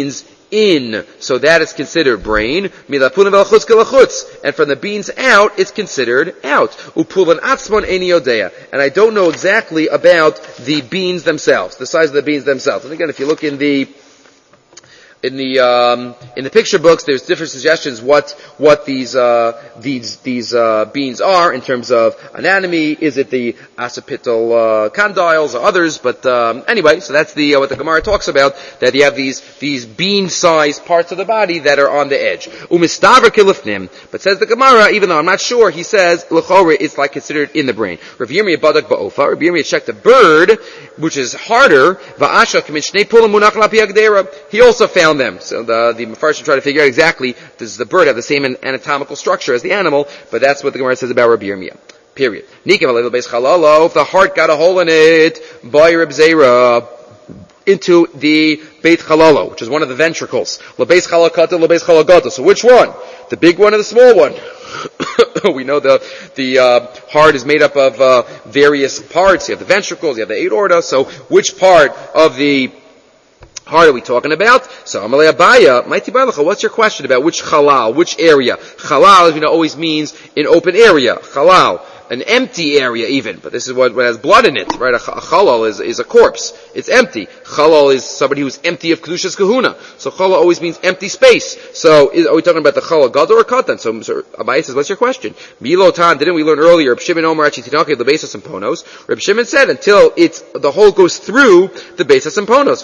in, so that is considered brain. And from the beans out, it's considered out. And I don't know exactly about the beans themselves, the size of the beans themselves. And again, if you look in the In the um, in the picture books, there's different suggestions what what these uh, these these uh, beans are in terms of anatomy. Is it the occipital uh, condyles or others? But um, anyway, so that's the uh, what the Gemara talks about. That you have these these bean-sized parts of the body that are on the edge. Umistaver kilifnim. But says the Gemara, even though I'm not sure, he says l'chore it's like considered in the brain. Rav Yirmiyah badak ba'ofa. Rav Yirmiyah checked a bird, which is harder. Va'asha kamin shnei pulim munach lapi agdera. He also found them. So the, the Mefarshim try to figure out exactly, does the bird have the same anatomical structure as the animal? But that's what the Gemara says about Rabbi Yirmiyah. Period. If the heart got a hole in it, by Reb Zera, into the Beit Chalalo, which is one of the ventricles. L'beis chalakata, l'beis chalagata. So which one? The big one or the small one? We know the the uh, heart is made up of uh, various parts. You have the ventricles, you have the aorta. So which part of the heart are we talking about? So Amalei Abaya, Mighty Barlacha, what's your question about which halal, which area? Halal, as we know, always means an open area. Halal, an empty area even. But this is what, what has blood in it, right? A, a halal is, is a corpse. It's empty. Halal is somebody who's empty of Kedushas Kahuna. So halal always means empty space. So is, are we talking about the halal gadol or katan? So, so Abaya says, what's your question? Milotan, didn't we learn earlier, Reb Shimon Omer Achitinake, the basis and ponos? Reb Shimon said, until it's, the hole goes through the basis and ponos.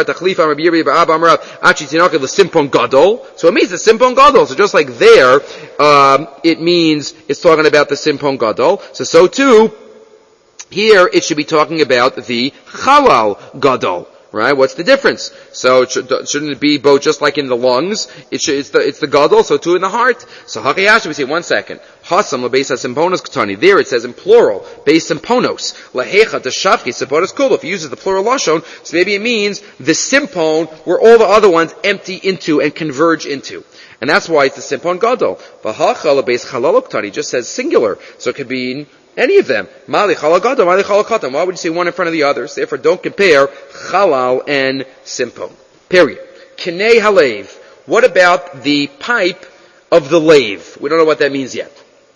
So it means the simpon gadol. So just like there, um, it means it's talking about the simpon gadol. So, so too, here it should be talking about the halal gadol, right? What's the difference? So, it should, shouldn't it be both just like in the lungs? It should, it's the, it's the gadol, so too in the heart. So, hakayash, we say, one second. Hasam, lebeis ha-simponos katani. There it says in plural, beis simponos. Lahecha, deshavki, simponos kul. If he uses the plural lashon, so maybe it means the simpon, where all the other ones empty into and converge into. And that's why it's the simpon gadol. V'hacha, lebeis chalalo katani, just says singular. So it could be any of them. Mali chalal gadol, mali chalal katan. Why would you say one in front of the others? Therefore, don't compare chalal and simpon. Period. Kinei halev. What about the pipe of the lave? We don't know what that means yet.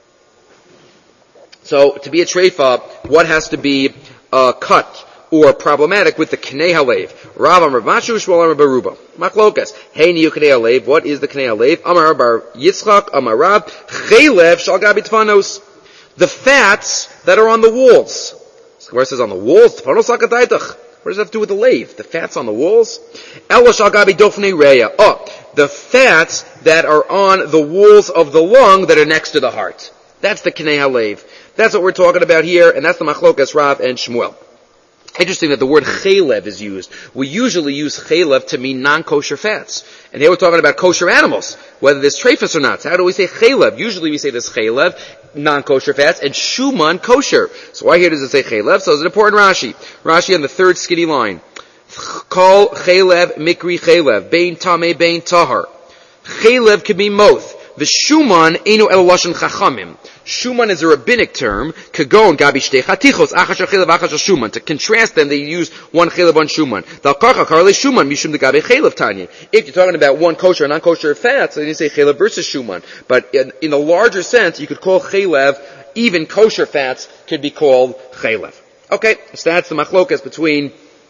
So, to be a treifa, what has to be uh, cut or problematic with the kinei halev? Rav Amar Mashu Shmuel Amar Baruba. Machlokas. Hey niyu kinei halev. What is the kinei halev? Amar Bar Yitzchak Amar Rav. Chaylev shal gabi tfanos. The fats that are on the walls. So where it says on the walls, tfanos hakadaitach. What does that have to do with the lave? The fats on the walls? Ela shal gabi dofnei reya. Oh, the fats that are on the walls of the lung that are next to the heart. That's the kinei halev. That's what we're talking about here, and that's the machlokas Rav and Shmuel. Interesting that the word chaylev is used. We usually use chaylev to mean non-kosher fats. And here we're talking about kosher animals, whether there's trephus or not. So how do we say chaylev? Usually we say this chaylev, non-kosher fats, and shuman kosher. So why here does it say chaylev? So it's an important Rashi. Rashi on the third skinny line. Kol chaylev mikri chaylev, bein tameh bein tahar. Chaylev can be moth. The shuman enu el lashon chachamim. Shuman is a rabbinic term. Kagon gabi shtei chatichos achas chaylev achas shuman. To contrast them, they use one chaylev on shuman. Dal karcha karle shuman mishum de gabi chaylev tanya. If you're talking about one kosher and non-kosher fats, then you say chaylev versus shuman. But in, in a larger sense, you could call chaylev, even kosher fats could be called chaylev. Okay, so that's the machlokas between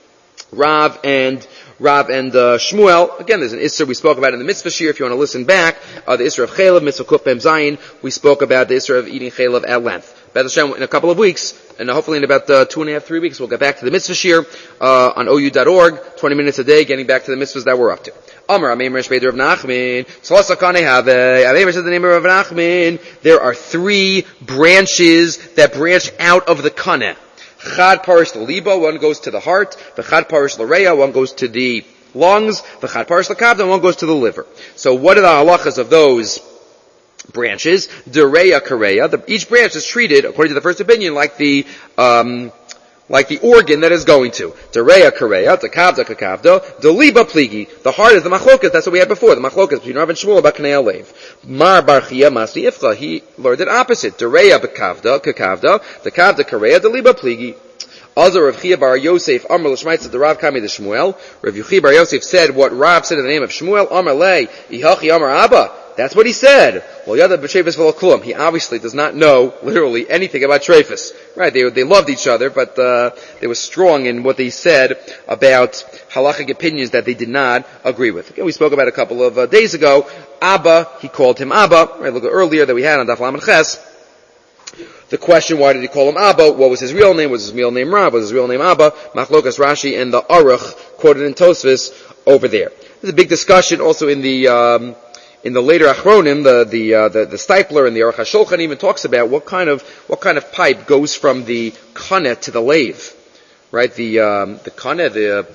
Rav and Rav and uh, Shmuel. Again, there's an Isser we spoke about in the Mitzvah Shir. If you want to listen back, uh, the Isser of Chaylev, Mitzvah Kuf Mem Zayin, we spoke about the Isser of eating Chaylev at length. B'ez Hashem, in a couple of weeks, and hopefully in about uh, two and a half, three weeks, we'll get back to the Mitzvah Shir uh, on O U dot org, twenty minutes a day, getting back to the mitzvahs that we're up to. Amar Ameimer Shpeder of Nachman, Salasa Kanei Have, Ameimer said the name of Nachman, there are three branches that branch out of the Kaneh. Chad parish l'liba, one goes to the heart. V'chad parish l'reya, one goes to the lungs. V'chad parish l'kavda, one goes to the liver. So what are the halachas of those branches? Dereya kareya. Each branch is treated, according to the first opinion, like the um, like the organ that is going to. Dereya kareya, dekavda kakavda, deliba pligi. The heart is the machlokas. That's what we had before. The machlokas between Rav and Shmuel about Knei Alev. Mar barchia masli ifcha. He learned it opposite. Dereya bekavda kakavda, dekavda kareya, deliba pligi. Azar Rav Chia bar Yosef Amar l'Shmaitza the Rav Kami the Shmuel. Rav Chia bar Yosef said what Rav said in the name of Shmuel. Amar lei Ihachi Amar Abba. That's what he said. Well, Yada b'Trefus v'lo klum. He obviously does not know literally anything about Trefus. Right? They they loved each other, but uh, they were strong in what they said about halachic opinions that they did not agree with. Again, we spoke about a couple of uh, days ago. Abba, he called him Abba. Right? Look earlier that we had on Daf Lamed Ches. The question, why did he call him Abba? What was his real name? Was his real name Rav? Was his real name Abba? Machlokas Rashi and the Aruch quoted in Tosfos over there. There's a big discussion also in the um, in the later Achronim, the the, uh, the the Stipler and the Aruch HaShulchan even talks about what kind of what kind of pipe goes from the kaneh to the lave, right? The um, the kaneh, the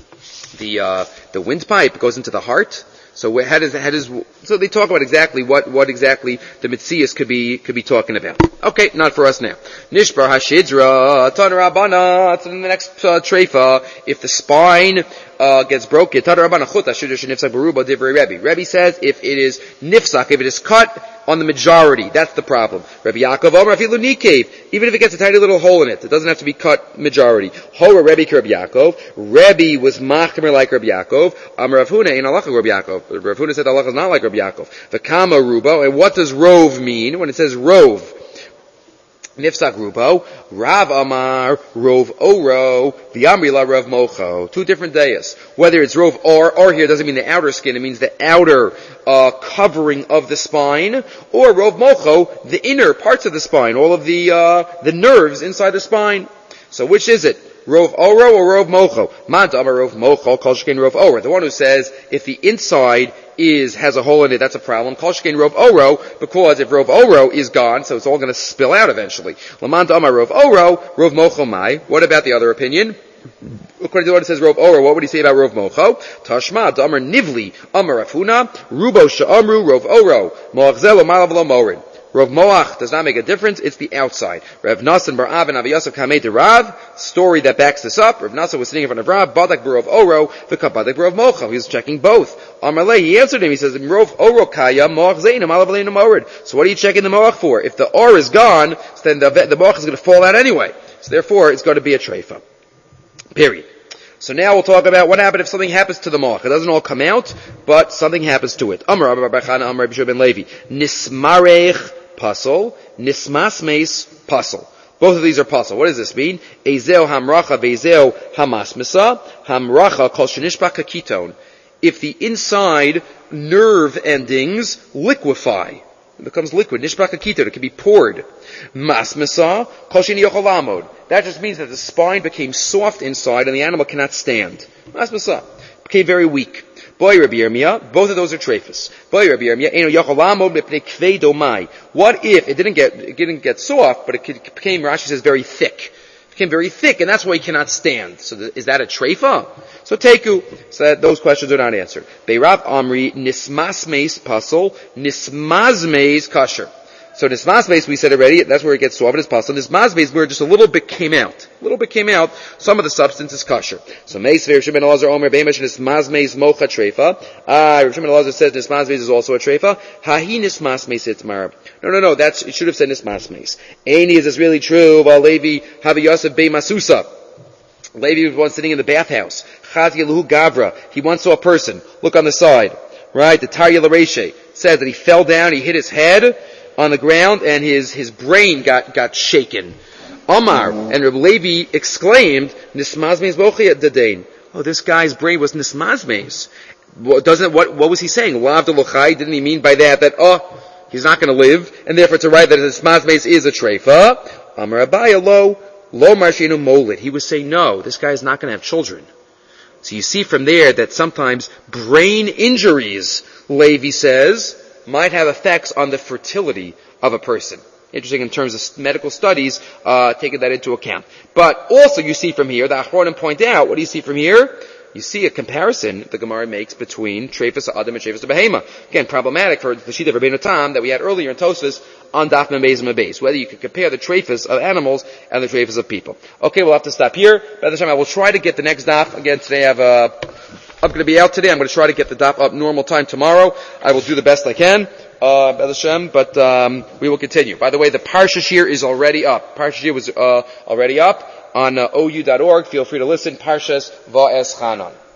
the uh, the windpipe goes into the heart. So how does, how does, so they talk about exactly what, what exactly the Metzias could be, could be talking about. Okay, not for us now. Nishbar Hashidra, Tana Rabbana, it's in the next uh, treifa. If the spine, uh, gets broken, Tana Rabbana Chuta, Shidra Shenifsak Baruba Divrei Rebbe. Rebbe says if it is nifsak, if it is cut on the majority, that's the problem. Rebbe Yaakov Omer, Afilu Nikev, even if it gets a tiny little hole in it, it doesn't have to be cut majority. Hora Rebbe Ki Rebbe Yaakov. Rebbe was machmer like Rebbe Yaakov. Amar Rav Huna in halacha Rebbe Yaakov. Rav Huna said halacha is not like Rebbe Yaakov. V'kama rubo, and what does rove mean when it says rove? Nifsak rubo, Rav Amar, Rov Oro, V'amrila Rav Mocho. Two different dayas. Whether it's Rov Or, or here doesn't mean the outer skin, it means the outer uh, covering of the spine, or Rov Mocho, the inner parts of the spine, all of the uh, the nerves inside the spine. So which is it? Rov Oro or Rov Mocho? Mad Amar Rov Mocho, Kol Shkein Rov Oro. The one who says if the inside is has a hole in it, that's a problem. Kol Shkein Rov Oro, because if Rov Oro is gone, so it's all going to spill out eventually. Lamant Amar Rov Oro, Rov Mocho Mai. What about the other opinion? According to what it says Rov Oro, what would he say about Rov Mocho? Tashma Amar Nivli Amar Afuna Rubo Sha'amru Rov Oro Moachzel Malav Lo Morin. Rav Moach does not make a difference, it's the outside. Rav Nassan bar Av and Aviyasov Kamei to Rav, story that backs this up. Rav Nassan was sitting in front of Rav, Badak bar Rav Oro, V'ka Badak bar Rav Mocha. He was checking both. Amalei, he answered him, he says, Rav Oro Kaya, Moach Zayin, Malav Aleinu Morid. So what are you checking the Moach for? If the Or is gone, then the, the Moach is going to fall out anyway. So therefore, it's going to be a treifa. Period. So now we'll talk about what happens if something happens to the moach. It doesn't all come out, but something happens to it. Amar Rabbi Bachana, Amar Rabbi Shua ben Levi. Nismarech Pasol, Nismasmes Pasol. Both of these are Pasol. What does this mean? Ezeo Hamracha Vezeo Hamasmisa, Hamracha Kol Shenishbach Ketone. If the inside nerve endings liquefy, it becomes liquid. Nishbach Ketone, it can be poured. Masmisa Kol Sheni Yochel Lamod. That just means that the spine became soft inside and the animal cannot stand. Masmisa. Became very weak. Boy Rabbi Yirmiyah, both of those are treifus. Boy Rabbi Yirmiyah, eno yacholamo mipnei kvei domai. What if it didn't get it didn't get soft, but it became, Rashi says, very thick. It became very thick, and that's why he cannot stand. So th- is that a treifa? So teku. So that those questions are not answered. Beirav Amri nismasmes pasol nismazmes kasher. So nismasmes we said already, that's where it gets soft. It's pasol. Nismazmes where just a little bit came out. A little bit came out. Some of the substance is kasher. So Meis Rav Shimon Elazar Omer Beimash Nismazmes Mocha Treifa. Ah, Rav Shimon Elazar says Nismazmes is also a treifa. Hahi Nismasmes Itmar. No, no, no. That's it. Should have said Nismasmes. Aini, is this really true? Val Levi Havi Yosef Beimasusa. Levi was once sitting in the bathhouse. Chaz Yeluhu Gavra. He once saw a person. Look on the side. Right? The Tarya Lareshe says that he fell down. He hit his head on the ground, and his, his brain got, got shaken. Omar, and Reb Levi exclaimed, Nismazmes Bochia Dadain. Oh, this guy's brain was Nismazmes. What, doesn't, what, what was he saying? Lav de Lochai, didn't he mean by that, that, oh, he's not gonna live, and therefore to write that Nismazmes is a treifa? Amar Abaya lo, lo marshinu molid. He was saying, no, this guy is not gonna have children. So you see from there that sometimes brain injuries, Levi says, might have effects on the fertility of a person. Interesting in terms of medical studies, uh, taking that into account. But also you see from here, the Achronim point out, what do you see from here? You see a comparison the Gemara makes between Treifas Adam and Treifas Behema. Again, problematic for the sheet of Rabbeinu Tam that we had earlier in Tosfos on Daf Membeis and Membeis. Whether you could compare the Treifas of animals and the Treifas of people. Okay, we'll have to stop here. By the time I will try to get the next Daf. Again, today I have a, I'm going to be out today. I'm going to try to get the Daf up normal time tomorrow. I will do the best I can. Uh, Hashem, but um, we will continue. By the way, the Parsha Shir is already up. Parsha Shir was uh, already up. on uh, O U dot org. Feel free to listen. Parshas Va'eschanan.